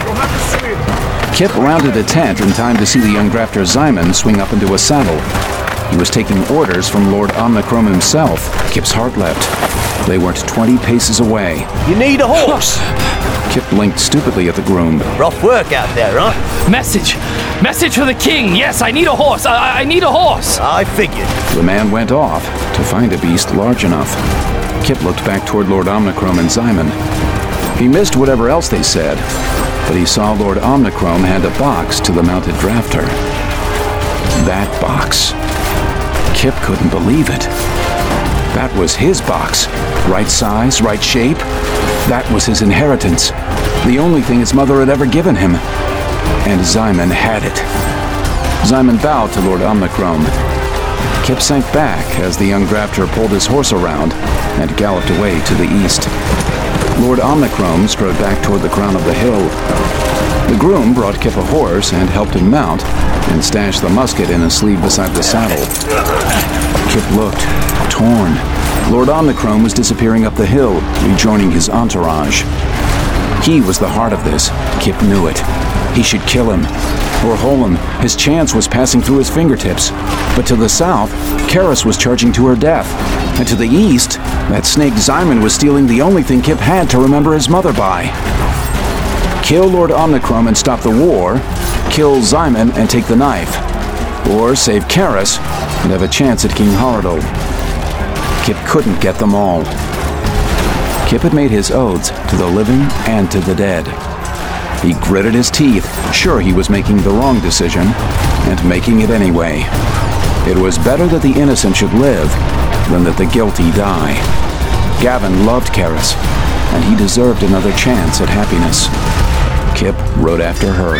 Speaker 1: Kip rounded a tent in time to see the young drafter Zymon swing up into a saddle. He was taking orders from Lord Omnicrome himself. Kip's heart leapt. They weren't twenty paces away.
Speaker 13: You need a horse!
Speaker 1: Kip blinked stupidly at the groom.
Speaker 13: Rough work out there, huh?
Speaker 3: Message! Message for the king! Yes, I need a horse! I, I need a horse!
Speaker 13: I figured.
Speaker 1: The man went off to find a beast large enough. Kip looked back toward Lord Omnicrome and Zymon. He missed whatever else they said, but he saw Lord Omnicrome hand a box to the mounted drafter. That box. Kip couldn't believe it. That was his box. Right size, right shape. That was his inheritance. The only thing his mother had ever given him. And Zymon had it. Zymon bowed to Lord Omnicrome. Kip sank back as the young drafter pulled his horse around and galloped away to the east. Lord Omnicrome strode back toward the crown of the hill. The groom brought Kip a horse and helped him mount, and stashed the musket in a sleeve beside the saddle. Kip looked, torn. Lord Omnicrome was disappearing up the hill, rejoining his entourage. He was the heart of this. Kip knew it. He should kill him, or hole him. His chance was passing through his fingertips. But to the south, Karis was charging to her death. And to the east, that snake Zymon was stealing the only thing Kip had to remember his mother by. Kill Lord Omnicrome and stop the war, kill Zymon and take the knife, or save Karis and have a chance at King Harold. Kip couldn't get them all. Kip had made his oaths to the living and to the dead. He gritted his teeth, sure he was making the wrong decision, and making it anyway. It was better that the innocent should live than that the guilty die. Gavin loved Karis, and he deserved another chance at happiness. Kip rode after her.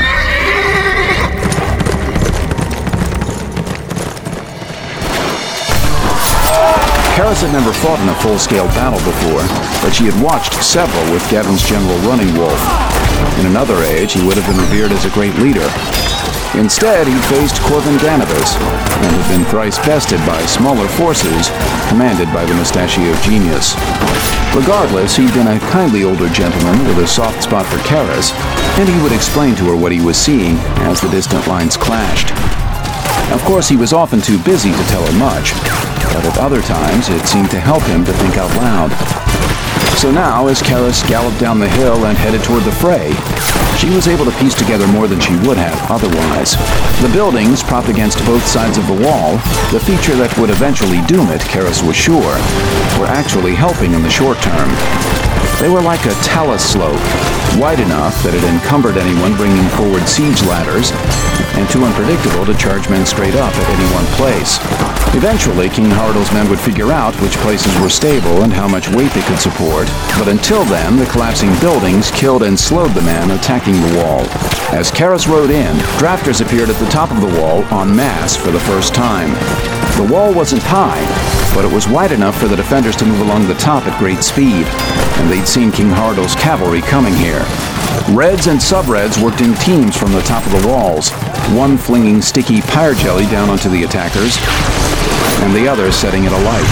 Speaker 1: Karis had never fought in a full-scale battle before, but she had watched several with Gavin's general Running Wolf. In another age, he would have been revered as a great leader. Instead, he faced Corvin Ganabus, and had been thrice bested by smaller forces commanded by the mustachioed genius. Regardless, he'd been a kindly older gentleman with a soft spot for Karis, and he would explain to her what he was seeing as the distant lines clashed. Of course, he was often too busy to tell her much, but at other times it seemed to help him to think out loud. So now, as Karis galloped down the hill and headed toward the fray, she was able to piece together more than she would have otherwise. The buildings, propped against both sides of the wall, the feature that would eventually doom it, Karis was sure, were actually helping in the short term. They were like a talus slope, wide enough that it encumbered anyone bringing forward siege ladders, and too unpredictable to charge men straight up at any one place. Eventually, King Harold's men would figure out which places were stable and how much weight they could support, but until then, the collapsing buildings killed and slowed the men attacking the wall. As Karis rode in, drafters appeared at the top of the wall en masse for the first time. The wall wasn't high, but it was wide enough for the defenders to move along the top at great speed, and they'd seen King Harold's cavalry coming here. Reds and sub-reds worked in teams from the top of the walls, one flinging sticky pyre jelly down onto the attackers, and the other setting it alight.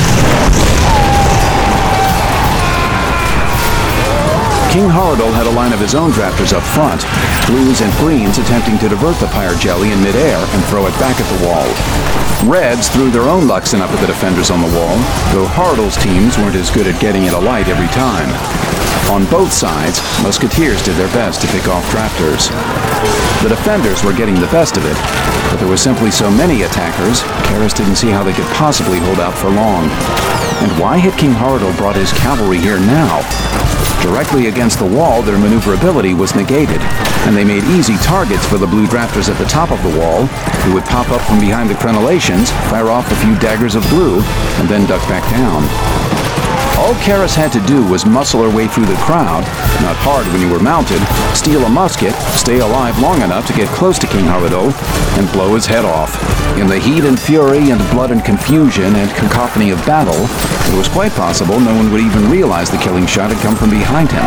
Speaker 1: King Harold had a line of his own drafters up front, blues and greens attempting to divert the pyre jelly in midair and throw it back at the wall. Reds threw their own Luxon up at the defenders on the wall, though Harold's teams weren't as good at getting it alight every time. On both sides, musketeers did their best to pick off drafters. The defenders were getting the best of it, but there were simply so many attackers, Karis didn't see how they could possibly hold out for long. And why had King Harold brought his cavalry here now? Directly against the wall, their maneuverability was negated, and they made easy targets for the blue drafters at the top of the wall, who would pop up from behind the crenellations, fire off a few daggers of blue, and then duck back down. All Karis had to do was muscle her way through the crowd, not hard when you were mounted, steal a musket, stay alive long enough to get close to King Harold, and blow his head off. In the heat and fury and blood and confusion and cacophony of battle, it was quite possible no one would even realize the killing shot had come from behind him.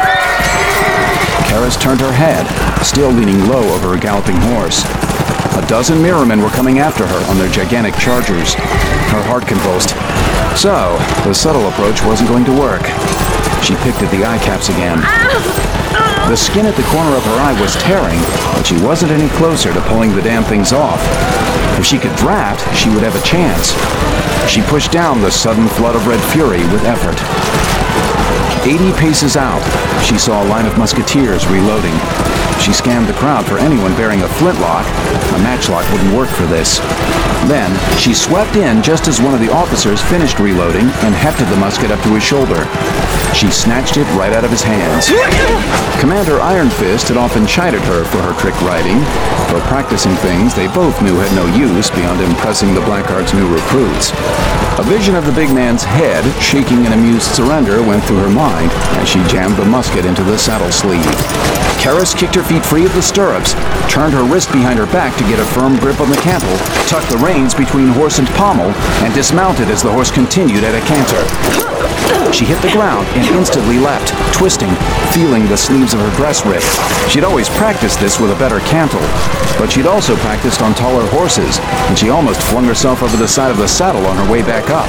Speaker 1: Karis turned her head, still leaning low over a galloping horse. A dozen mirrormen were coming after her on their gigantic chargers. Her heart convulsed. So, the subtle approach wasn't going to work. She picked at the eye caps again. The skin at the corner of her eye was tearing, but she wasn't any closer to pulling the damn things off. If she could draft, she would have a chance. She pushed down the sudden flood of red fury with effort. Eighty paces out, she saw a line of musketeers reloading. She scanned the crowd for anyone bearing a flintlock. A matchlock wouldn't work for this. Then, she swept in just as one of the officers finished reloading and hefted the musket up to his shoulder. She snatched it right out of his hands. Commander Iron Fist had often chided her for her trick riding, for practicing things they both knew had no use beyond impressing the Blackguard's new recruits. A vision of the big man's head, shaking in amused surrender, went through her mind as she jammed the musket into the saddle sleeve. Karis kicked her feet free of the stirrups, turned her wrist behind her back to get a firm grip on the cantle, tucked the reins between horse and pommel, and dismounted as the horse continued at a canter. She hit the ground and instantly leapt, twisting, feeling the sleeves of her dress rip. She'd always practiced this with a better cantle, but she'd also practiced on taller horses, and she almost flung herself over the side of the saddle on her way back up.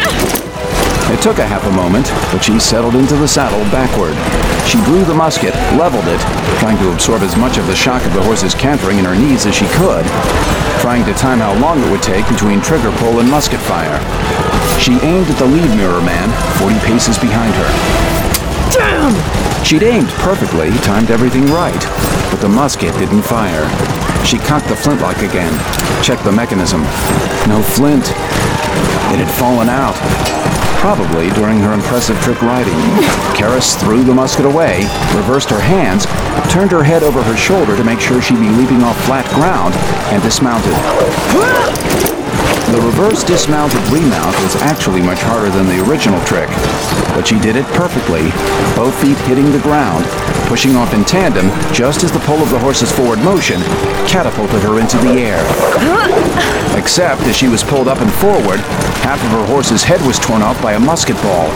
Speaker 1: It took a half a moment, but she settled into the saddle backward. She drew the musket, leveled it, trying to absorb as much of the shock of the horse's cantering in her knees as she could, trying to time how long it would take between trigger pull and musket fire. She aimed at the lead mirror man, forty paces behind her. Damn! She'd aimed perfectly, timed everything right, but the musket didn't fire. She cocked the flintlock again, checked the mechanism. No flint. It had fallen out. probably during her impressive trick riding. Karis threw the musket away, reversed her hands, turned her head over her shoulder to make sure she'd be leaping off flat ground, and dismounted. The reverse dismounted remount was actually much harder than the original trick, but she did it perfectly, both feet hitting the ground, pushing off in tandem just as the pull of the horse's forward motion catapulted her into the air. Except as she was pulled up and forward, half of her horse's head was torn off by a musket ball.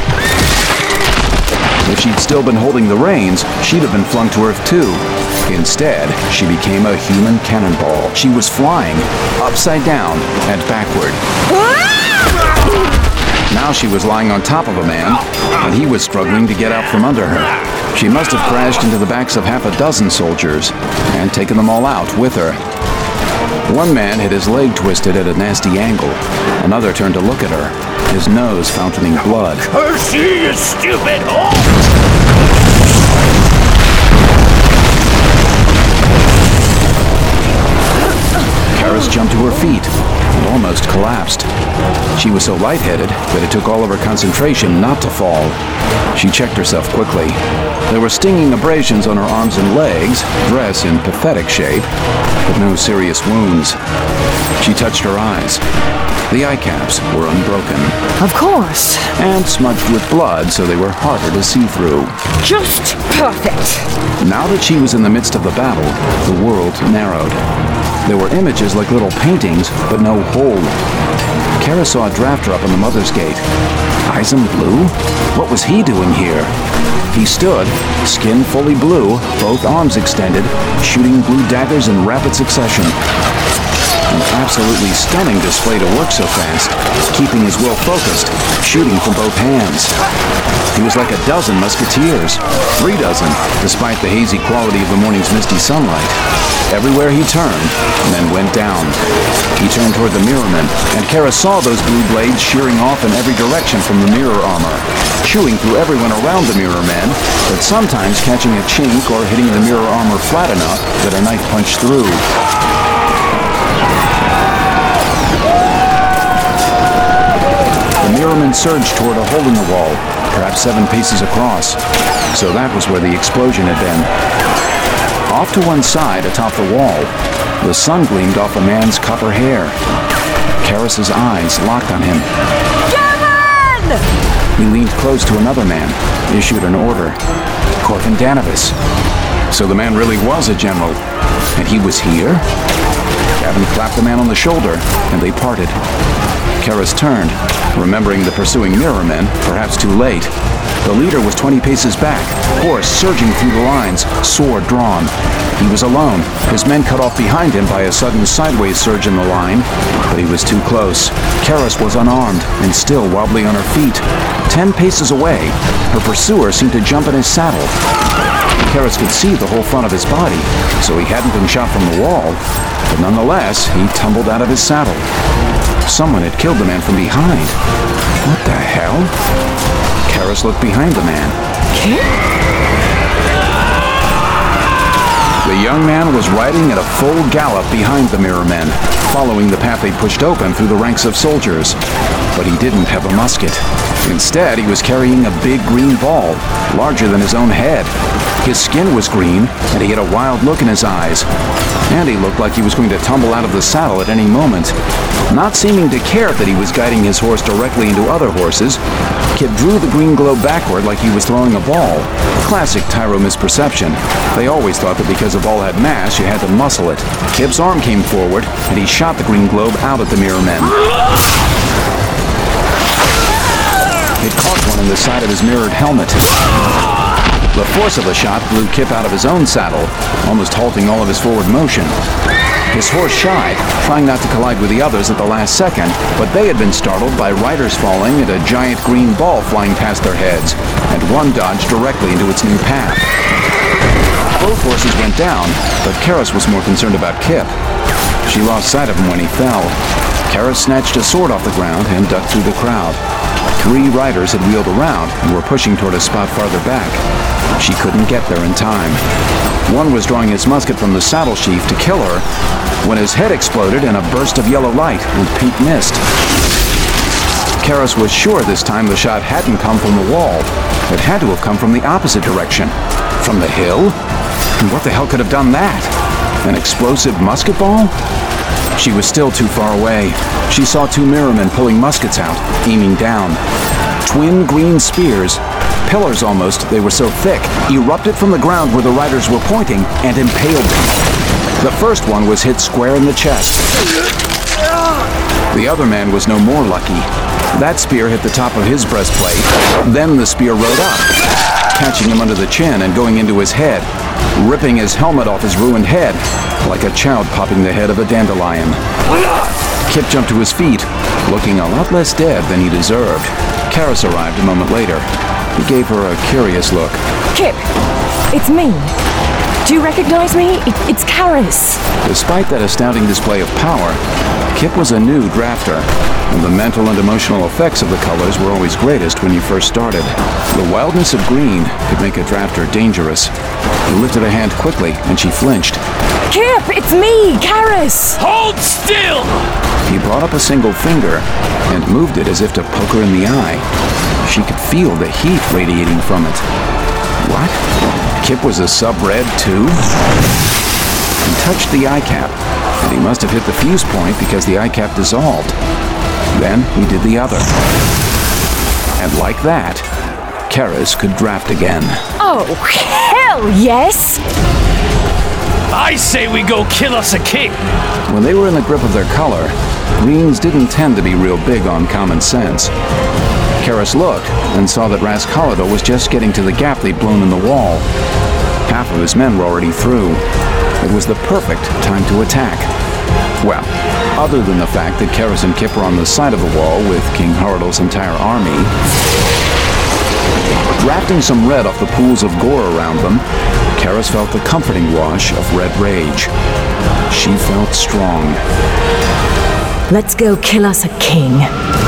Speaker 1: If she'd still been holding the reins, she'd have been flung to earth too. Instead, she became a human cannonball. She was flying, upside down and backward. Now she was lying on top of a man, and he was struggling to get out from under her. She must have crashed into the backs of half a dozen soldiers, and taken them all out with her. One man had his leg twisted at a nasty angle. Another turned to look at her, his nose fountaining blood.
Speaker 9: Curse you, you stupid whore!
Speaker 1: Karis jumped to her feet and almost collapsed. She was so lightheaded that it took all of her concentration not to fall. She checked herself quickly. There were stinging abrasions on her arms and legs, dress in pathetic shape, but no serious wounds. She touched her eyes. The eye caps were unbroken.
Speaker 8: Of course.
Speaker 1: And smudged with blood, so they were harder to see through.
Speaker 8: Just perfect.
Speaker 1: Now that she was in the midst of the battle, the world narrowed. There were images like little paintings, but no whole. Karis saw a drafter up on the Mother's Gate. Eisen Blue? What was he doing here? He stood, skin fully blue, both arms extended, shooting blue daggers in rapid succession. An absolutely stunning display to work so fast, keeping his will focused, shooting from both hands. He was like a dozen musketeers, three dozen, despite the hazy quality of the morning's misty sunlight. Everywhere he turned, men went down. He turned toward the mirrormen, and Karis saw those blue blades shearing off in every direction from the mirror armor, chewing through everyone around the mirrormen, but sometimes catching a chink or hitting the mirror armor flat enough that a knife punched through. The mirrormen surged toward a hole in the wall, perhaps seven paces across. So that was where the explosion had been. Off to one side, atop the wall, the sun gleamed off a man's copper hair. Karis's eyes locked on him.
Speaker 6: Gavin!
Speaker 1: He leaned close to another man, issued an order. Corfin Danavis. So the man really was a general, and he was here? Gavin clapped the man on the shoulder, and they parted. Karis turned, remembering the pursuing mirrormen, perhaps too late. The leader was twenty paces back, horse surging through the lines, sword drawn. He was alone, his men cut off behind him by a sudden sideways surge in the line, but he was too close. Karis was unarmed and still wobbly on her feet. Ten paces away, her pursuer seemed to jump in his saddle. Karis could see the whole front of his body, so he hadn't been shot from the wall, but nonetheless, he tumbled out of his saddle. Someone had killed the man from behind. What the hell? Karis looked behind the man. The young man was riding at a full gallop behind the mirrormen, following the path they pushed open through the ranks of soldiers. But he didn't have a musket. Instead, he was carrying a big green ball, larger than his own head. His skin was green, and he had a wild look in his eyes. And he looked like he was going to tumble out of the saddle at any moment. Not seeming to care that he was guiding his horse directly into other horses, Kip drew the green globe backward like he was throwing a ball. Classic Tyro misperception. They always thought that because a ball had mass, you had to muscle it. Kip's arm came forward, and he shot the green globe out at the mirrormen. It caught one in the side of his mirrored helmet. The force of the shot blew Kip out of his own saddle, almost halting all of his forward motion. His horse shied, trying not to collide with the others at the last second, but they had been startled by riders falling and a giant green ball flying past their heads, and one dodged directly into its new path. Both horses went down, but Karis was more concerned about Kip. She lost sight of him when he fell. Karis snatched a sword off the ground and ducked through the crowd. Three riders had wheeled around and were pushing toward a spot farther back. She couldn't get there in time. One was drawing his musket from the saddle sheath to kill her when his head exploded in a burst of yellow light and pink mist. Karras was sure this time the shot hadn't come from the wall. It had to have come from the opposite direction. From the hill? And what the hell could have done that? An explosive musket ball? She was still too far away. She saw two mirrormen pulling muskets out, aiming down. Twin green spears, pillars almost, they were so thick, erupted from the ground where the riders were pointing and impaled them. The first one was hit square in the chest. The other man was no more lucky. That spear hit the top of his breastplate. Then the spear rode up, catching him under the chin and going into his head, ripping his helmet off his ruined head, like a child popping the head of a dandelion. Kip jumped to his feet, looking a lot less dead than he deserved. Karras arrived a moment later. He gave her a curious look.
Speaker 4: Kip, it's me. Do you recognize me? It, it's Karras.
Speaker 1: Despite that astounding display of power, Kip was a new drafter, and the mental and emotional effects of the colors were always greatest when you first started. The wildness of green could make a drafter dangerous. He lifted a hand quickly, and she flinched.
Speaker 4: Kip, it's me, Karras!
Speaker 3: Hold still!
Speaker 1: He brought up a single finger and moved it as if to poke her in the eye. She could feel the heat radiating from it. What? Kip was a sub-red too? He touched the eye cap, and he must have hit the fuse point because the eye cap dissolved. Then he did the other. And like that, Karras could draft again.
Speaker 4: Oh, hell yes!
Speaker 3: I say we go kill us a king!
Speaker 1: When they were in the grip of their color, greens didn't tend to be real big on common sense. Karras looked and saw that Ras Khalidal was just getting to the gap they'd blown in the wall. Half of his men were already through. It was the perfect time to attack. Well, other than the fact that Karras and Kip were on the side of the wall with King Haradal's entire army, drafting some red off the pools of gore around them, Karras felt the comforting wash of red rage. She felt strong.
Speaker 8: Let's go kill us a king.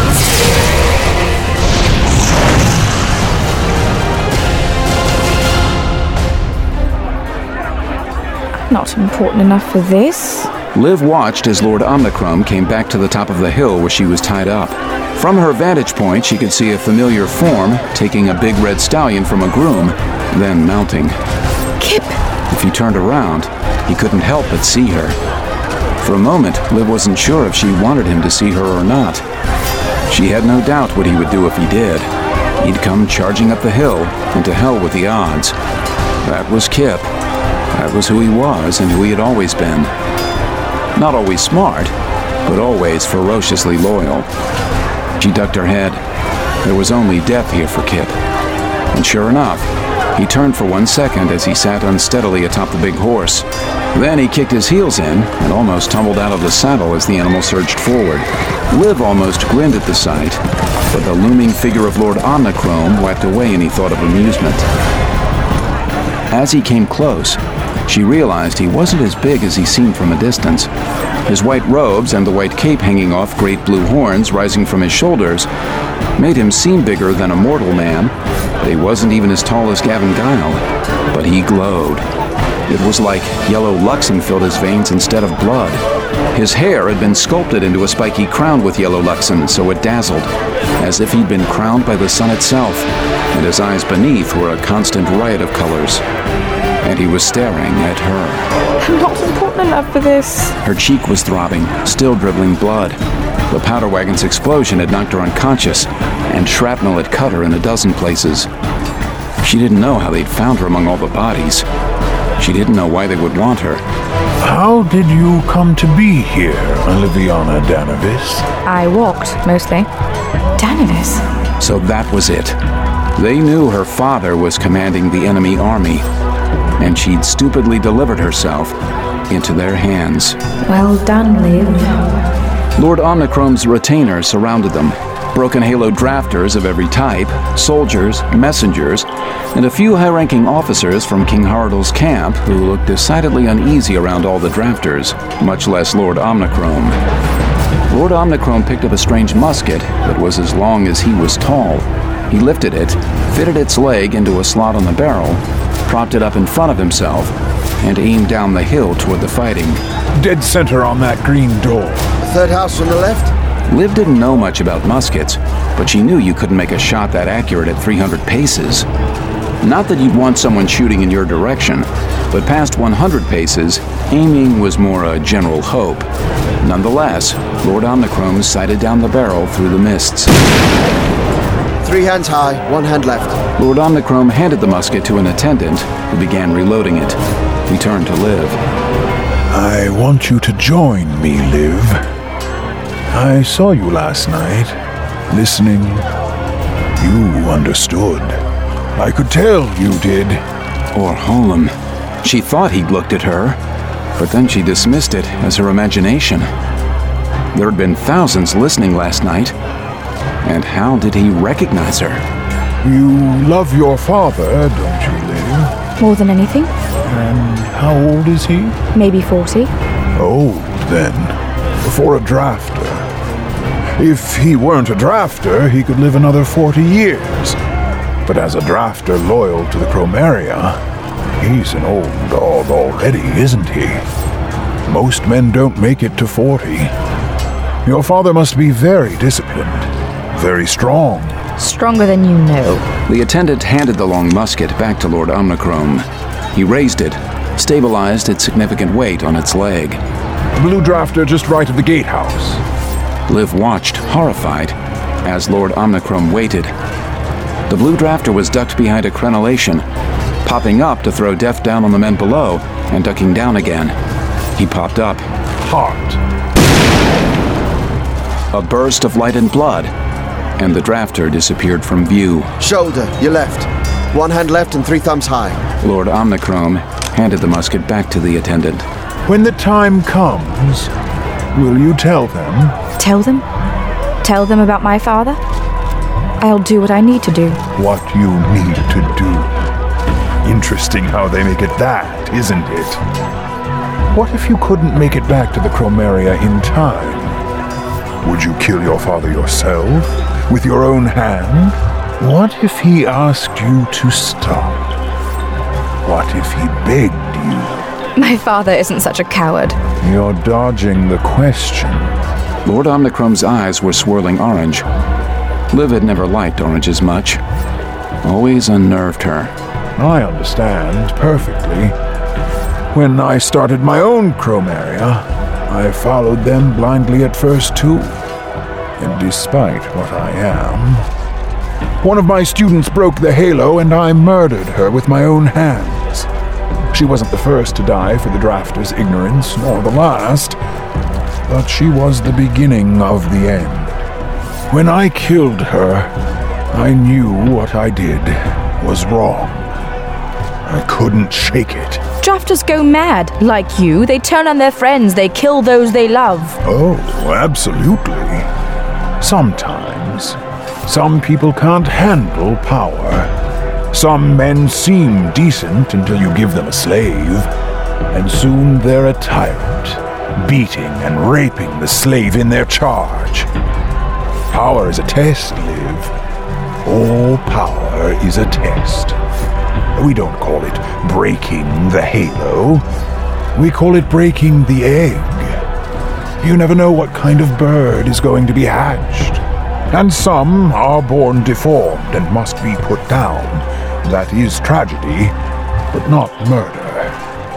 Speaker 14: Not important enough for this.
Speaker 1: Liv watched as Lord Omnicrom came back to the top of the hill where she was tied up. From her vantage point, she could see a familiar form taking a big red stallion from a groom, then mounting.
Speaker 14: Kip!
Speaker 1: If he turned around, he couldn't help but see her. For a moment, Liv wasn't sure if she wanted him to see her or not. She had no doubt what he would do if he did. He'd come charging up the hill, and to hell with the odds. That was Kip. That was who he was and who he had always been. Not always smart, but always ferociously loyal. She ducked her head. There was only death here for Kip. And sure enough, he turned for one second as he sat unsteadily atop the big horse. Then he kicked his heels in and almost tumbled out of the saddle as the animal surged forward. Liv almost grinned at the sight, but the looming figure of Lord Omnicrom wiped away any thought of amusement. As he came close, she realized he wasn't as big as he seemed from a distance. His white robes and the white cape hanging off great blue horns rising from his shoulders made him seem bigger than a mortal man, but he wasn't even as tall as Gavin Guile. But he glowed. It was like yellow luxing filled his veins instead of blood. His hair had been sculpted into a spiky crown with yellow luxon, so it dazzled, as if he'd been crowned by the sun itself, and his eyes beneath were a constant riot of colors. And he was staring at her.
Speaker 14: I'm not important enough for this.
Speaker 1: Her cheek was throbbing, still dribbling blood. The powder wagon's explosion had knocked her unconscious, and shrapnel had cut her in a dozen places. She didn't know how they'd found her among all the bodies. She didn't know why they would want her.
Speaker 15: How did you come to be here, Oliviana Danavis?
Speaker 14: I walked, mostly. Danavis?
Speaker 1: So that was it. They knew her father was commanding the enemy army, and she'd stupidly delivered herself into their hands.
Speaker 14: Well done, Liv.
Speaker 1: Lord Omnicrom's retainers surrounded them. Broken Halo drafters of every type, soldiers, messengers, and a few high-ranking officers from King Haradal's camp who looked decidedly uneasy around all the drafters, much less Lord Omnicrom. Lord Omnicrom picked up a strange musket that was as long as he was tall. He lifted it, fitted its leg into a slot on the barrel, propped it up in front of himself, and aimed down the hill toward the fighting.
Speaker 15: Dead center on that green door.
Speaker 16: The third house from the left?
Speaker 1: Liv didn't know much about muskets, but she knew you couldn't make a shot that accurate at three hundred paces. Not that you'd want someone shooting in your direction, but past one hundred paces, aiming was more a general hope. Nonetheless, Lord Omnichrome sighted down the barrel through the mists.
Speaker 16: Three hands high, one hand left.
Speaker 1: Lord Omnichrome handed the musket to an attendant, who began reloading it. He turned to Liv.
Speaker 15: I want you to join me, Liv. I saw you last night, listening. You understood. I could tell you did.
Speaker 1: Or Hollum. She thought he'd looked at her, but then she dismissed it as her imagination. There had been thousands listening last night, and how did he recognize her?
Speaker 15: You love your father, don't you, Liv?
Speaker 14: More than anything.
Speaker 15: And how old is he?
Speaker 14: Maybe forty.
Speaker 15: Old, then. For a drafter. If he weren't a drafter, he could live another forty years. But as a drafter loyal to the Chromaria, he's an old dog already, isn't he? Most men don't make it to forty. Your father must be very disciplined, very strong.
Speaker 14: Stronger than you know.
Speaker 1: The attendant handed the long musket back to Lord Omnichrome. He raised it, stabilized its significant weight on its leg.
Speaker 15: The blue drafter just right of the gatehouse.
Speaker 1: Liv watched, horrified, as Lord Omnichrome waited. The blue drafter was ducked behind a crenellation, popping up to throw death down on the men below, and ducking down again. He popped up.
Speaker 15: Heart.
Speaker 1: A burst of light and blood, and the drafter disappeared from view.
Speaker 16: Shoulder, your left. One hand left and three thumbs high.
Speaker 1: Lord Omnichrome handed the musket back to the attendant.
Speaker 15: When the time comes, will you tell them?
Speaker 14: Tell them? Tell them about my father? I'll do what I need to do.
Speaker 15: What you need to do. Interesting how they make it that, isn't it? What if you couldn't make it back to the Chromaria in time? Would you kill your father yourself? With your own hand? What if he asked you to stop? What if he begged you?
Speaker 14: My father isn't such a coward.
Speaker 15: You're dodging the question.
Speaker 1: Lord Omnichrome's eyes were swirling orange. Liv had never liked oranges much. Always unnerved her.
Speaker 15: I understand perfectly. When I started my own Chromaria, I followed them blindly at first too. And despite what I am, one of my students broke the halo and I murdered her with my own hands. She wasn't the first to die for the drafter's ignorance, nor the last, but she was the beginning of the end. When I killed her, I knew what I did was wrong. I couldn't shake it.
Speaker 14: Drafters go mad. Like you, they turn on their friends, they kill those they love.
Speaker 15: Oh, absolutely. Sometimes. Some people can't handle power. Some men seem decent until you give them a slave, and soon they're a tyrant, beating and raping the slave in their charge. Power is a test, Liv. All power is a test. We don't call it breaking the halo. We call it breaking the egg. You never know what kind of bird is going to be hatched. And some are born deformed and must be put down. That is tragedy, but not murder.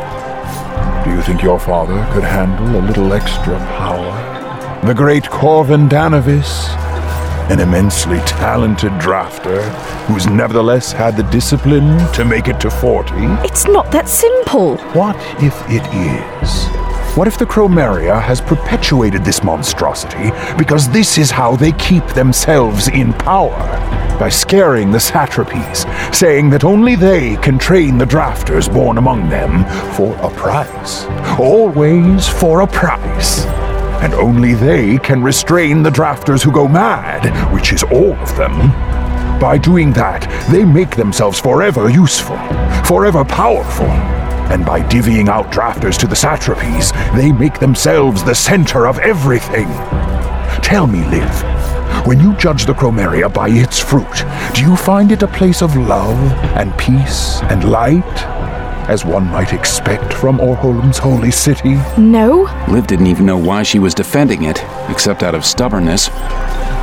Speaker 15: Do you think your father could handle a little extra power? The great Corvin Danavis, an immensely talented drafter who's nevertheless had the discipline to make it to forty?
Speaker 14: It's not that simple.
Speaker 15: What if it is? What if the Chromaria has perpetuated this monstrosity because this is how they keep themselves in power? By scaring the satrapies, saying that only they can train the drafters born among them for a price. Always for a price. And only they can restrain the drafters who go mad, which is all of them. By doing that, they make themselves forever useful, forever powerful. And by divvying out drafters to the satrapies, they make themselves the center of everything. Tell me, Liv, when you judge the Chromaria by its fruit, do you find it a place of love and peace and light, as one might expect from Orholum's holy city?
Speaker 14: No.
Speaker 1: Liv didn't even know why she was defending it, except out of stubbornness.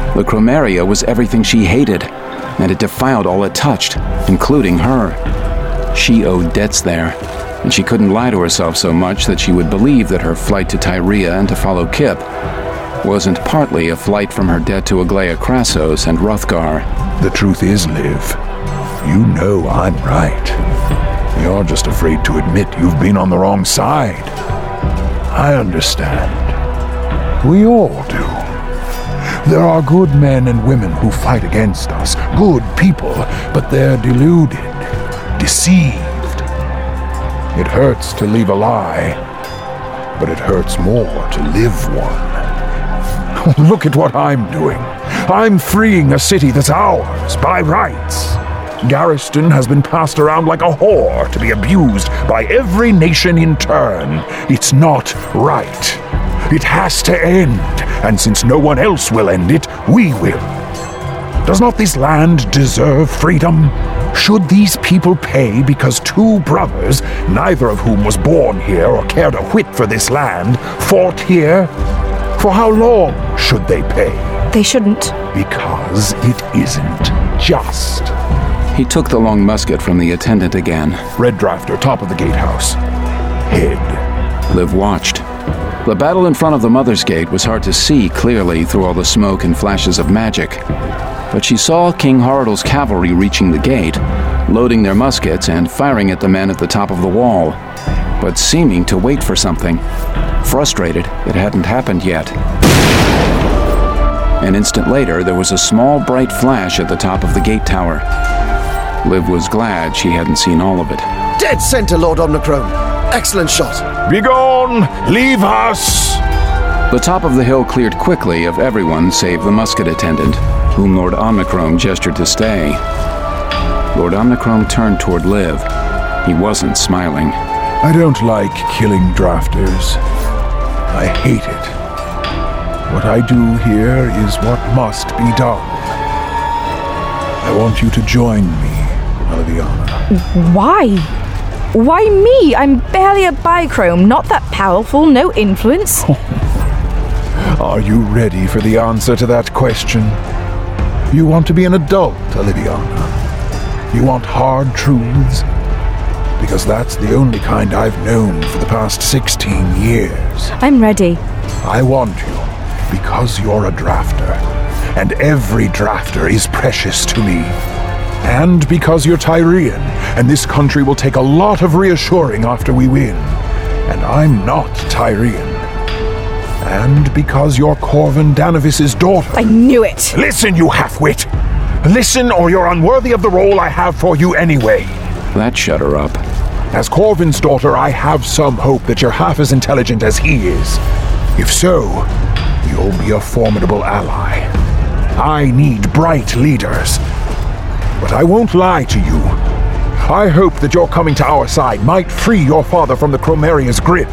Speaker 1: The Chromeria was everything she hated, and it defiled all it touched, including her. She owed debts there, and she couldn't lie to herself so much that she would believe that her flight to Tyrea and to follow Kip wasn't partly a flight from her debt to Aglaia Crassos and Hrothgar.
Speaker 15: The truth is, Liv, you know I'm right. You're just afraid to admit you've been on the wrong side. I understand. We all do. There are good men and women who fight against us, good people, but they're deluded, deceived. It hurts to leave a lie, but it hurts more to live one. Look at what I'm doing. I'm freeing a city that's ours, by rights. Garriston has been passed around like a whore to be abused by every nation in turn. It's not right. It has to end, and since no one else will end it, we will. Does not this land deserve freedom? Should these people pay because two brothers, neither of whom was born here or cared a whit for this land, fought here? For how long should they pay?
Speaker 14: They shouldn't.
Speaker 15: Because it isn't just.
Speaker 1: He took the long musket from the attendant again.
Speaker 15: Red Drafter, top of the gatehouse. Head.
Speaker 1: Liv watched. The battle in front of the Mother's Gate was hard to see clearly through all the smoke and flashes of magic. But she saw King Horadal's cavalry reaching the gate, loading their muskets and firing at the men at the top of the wall, but seeming to wait for something. Frustrated, it hadn't happened yet. An instant later, there was a small bright flash at the top of the gate tower. Liv was glad she hadn't seen all of it.
Speaker 16: Dead center, Lord Omnicrone. Excellent shot.
Speaker 15: Begone! Leave us!
Speaker 1: The top of the hill cleared quickly of everyone save the musket attendant, whom Lord Omnicrone gestured to stay. Lord Omnicrone turned toward Liv. He wasn't smiling.
Speaker 15: I don't like killing drafters. I hate it. What I do here is what must be done. I want you to join me, Oliviana.
Speaker 14: Why? Why me? I'm barely a bichrome, not that powerful, no influence.
Speaker 15: Are you ready for the answer to that question? You want to be an adult, Oliviana. You want hard truths? Because that's the only kind I've known for the past sixteen years.
Speaker 14: I'm ready.
Speaker 15: I want you because you're a drafter, and every drafter is precious to me. And because you're Tyrian, and this country will take a lot of reassuring after we win. And I'm not Tyrian. And because you're Corvin Danavis's daughter.
Speaker 14: I knew it!
Speaker 15: Listen, you half-wit! Listen, or you're unworthy of the role I have for you anyway.
Speaker 1: That shut her up.
Speaker 15: As Corvin's daughter, I have some hope that you're half as intelligent as he is. If so, you'll be a formidable ally. I need bright leaders. But I won't lie to you. I hope that your coming to our side might free your father from the Chromeria's grip.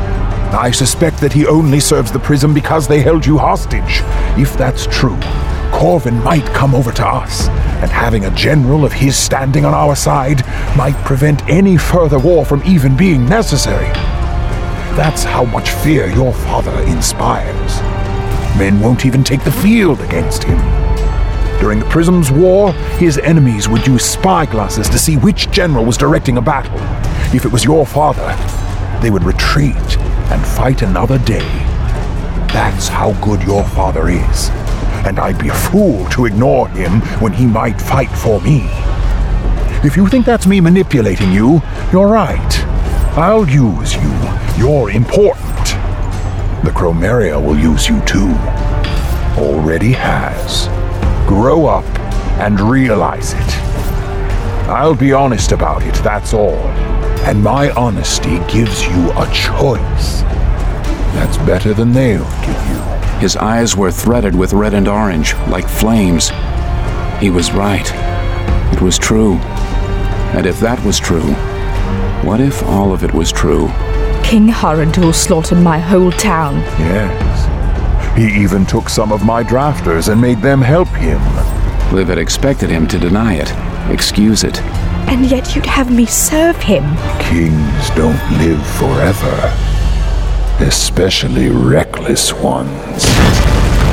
Speaker 15: I suspect that he only serves the Prism because they held you hostage. If that's true, Corvin might come over to us, and having a general of his standing on our side might prevent any further war from even being necessary. That's how much fear your father inspires. Men won't even take the field against him. During the Prism's war, his enemies would use spyglasses to see which general was directing a battle. If it was your father, they would retreat and fight another day. That's how good your father is. And I'd be a fool to ignore him when he might fight for me. If you think that's me manipulating you, you're right. I'll use you. You're important. The Chromeria will use you too. Already has. Grow up and realize it. I'll be honest about it, that's all. And my honesty gives you a choice. That's better than they'll give you.
Speaker 1: His eyes were threaded with red and orange, like flames. He was right. It was true. And if that was true, what if all of it was true?
Speaker 14: King Horadal slaughtered my whole town.
Speaker 15: Yes. He even took some of my drafters and made them help him.
Speaker 1: Liv had expected him to deny it, excuse it.
Speaker 14: And yet you'd have me serve him.
Speaker 15: Kings don't live forever. Especially reckless ones.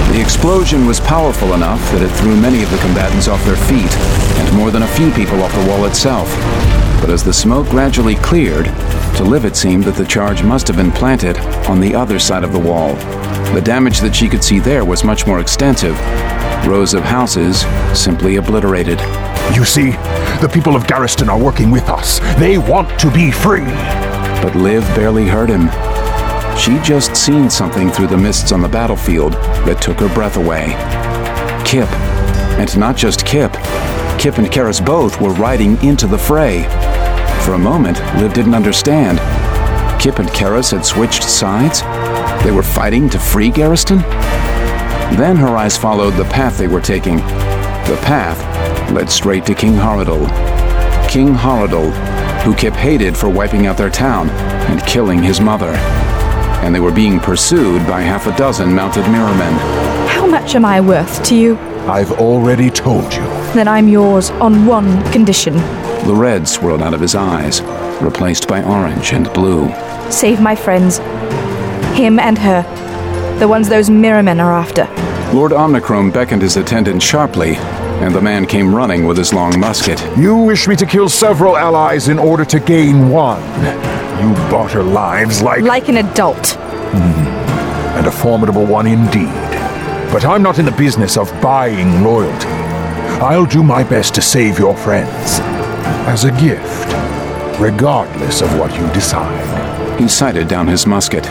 Speaker 1: The explosion was powerful enough that it threw many of the combatants off their feet, and more than a few people off the wall itself. But as the smoke gradually cleared, to Liv it seemed that the charge must have been planted on the other side of the wall. The damage that she could see there was much more extensive. Rows of houses simply obliterated.
Speaker 15: You see, the people of Garriston are working with us. They want to be free.
Speaker 1: But Liv barely heard him. She'd just seen something through the mists on the battlefield that took her breath away. Kip. And not just Kip. Kip and Karis both were riding into the fray. For a moment, Liv didn't understand. Kip and Karis had switched sides? They were fighting to free Garriston? Then her eyes followed the path they were taking. The path led straight to King Haradul. King Haradul, who Kip hated for wiping out their town and killing his mother. And they were being pursued by half a dozen mounted mirrormen.
Speaker 14: How much am I worth to you?
Speaker 15: I've already told you.
Speaker 14: Then I'm yours on one condition.
Speaker 1: The red swirled out of his eyes, replaced by orange and blue.
Speaker 14: Save my friends. Him and her. The ones those mirrormen are after.
Speaker 1: Lord Omnichrome beckoned his attendant sharply, and the man came running with his long musket.
Speaker 15: You wish me to kill several allies in order to gain one. You barter lives like...
Speaker 14: Like an adult.
Speaker 15: Mm, and a formidable one indeed. But I'm not in the business of buying loyalty. I'll do my best to save your friends. As a gift, regardless of what you decide.
Speaker 1: He sighted down his musket.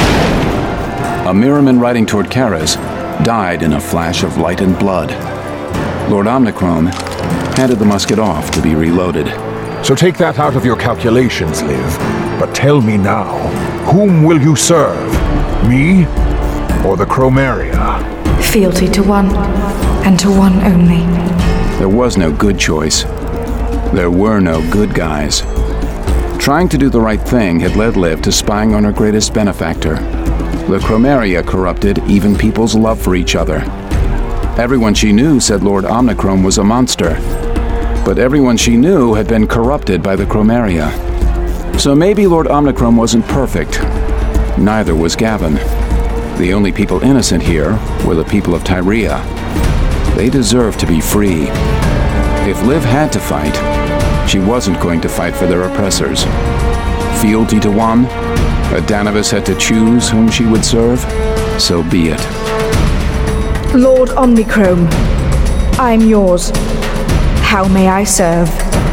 Speaker 1: A mirrorman riding toward Karis died in a flash of light and blood. Lord Omnichrome handed the musket off to be reloaded.
Speaker 15: So take that out of your calculations, Liv. But tell me now, whom will you serve? Me or the Chromaria?
Speaker 14: Fealty to one, and to one only.
Speaker 1: There was no good choice. There were no good guys. Trying to do the right thing had led Liv to spying on her greatest benefactor. The Chromaria corrupted even people's love for each other. Everyone she knew said Lord Omnichrome was a monster, but everyone she knew had been corrupted by the Chromaria. So maybe Lord Omnichrome wasn't perfect. Neither was Gavin. The only people innocent here were the people of Tyrea. They deserved to be free. If Liv had to fight, she wasn't going to fight for their oppressors. Fealty to one? A Danavis had to choose whom she would serve? So be it.
Speaker 14: Lord Omnichrome, I'm yours. How may I serve?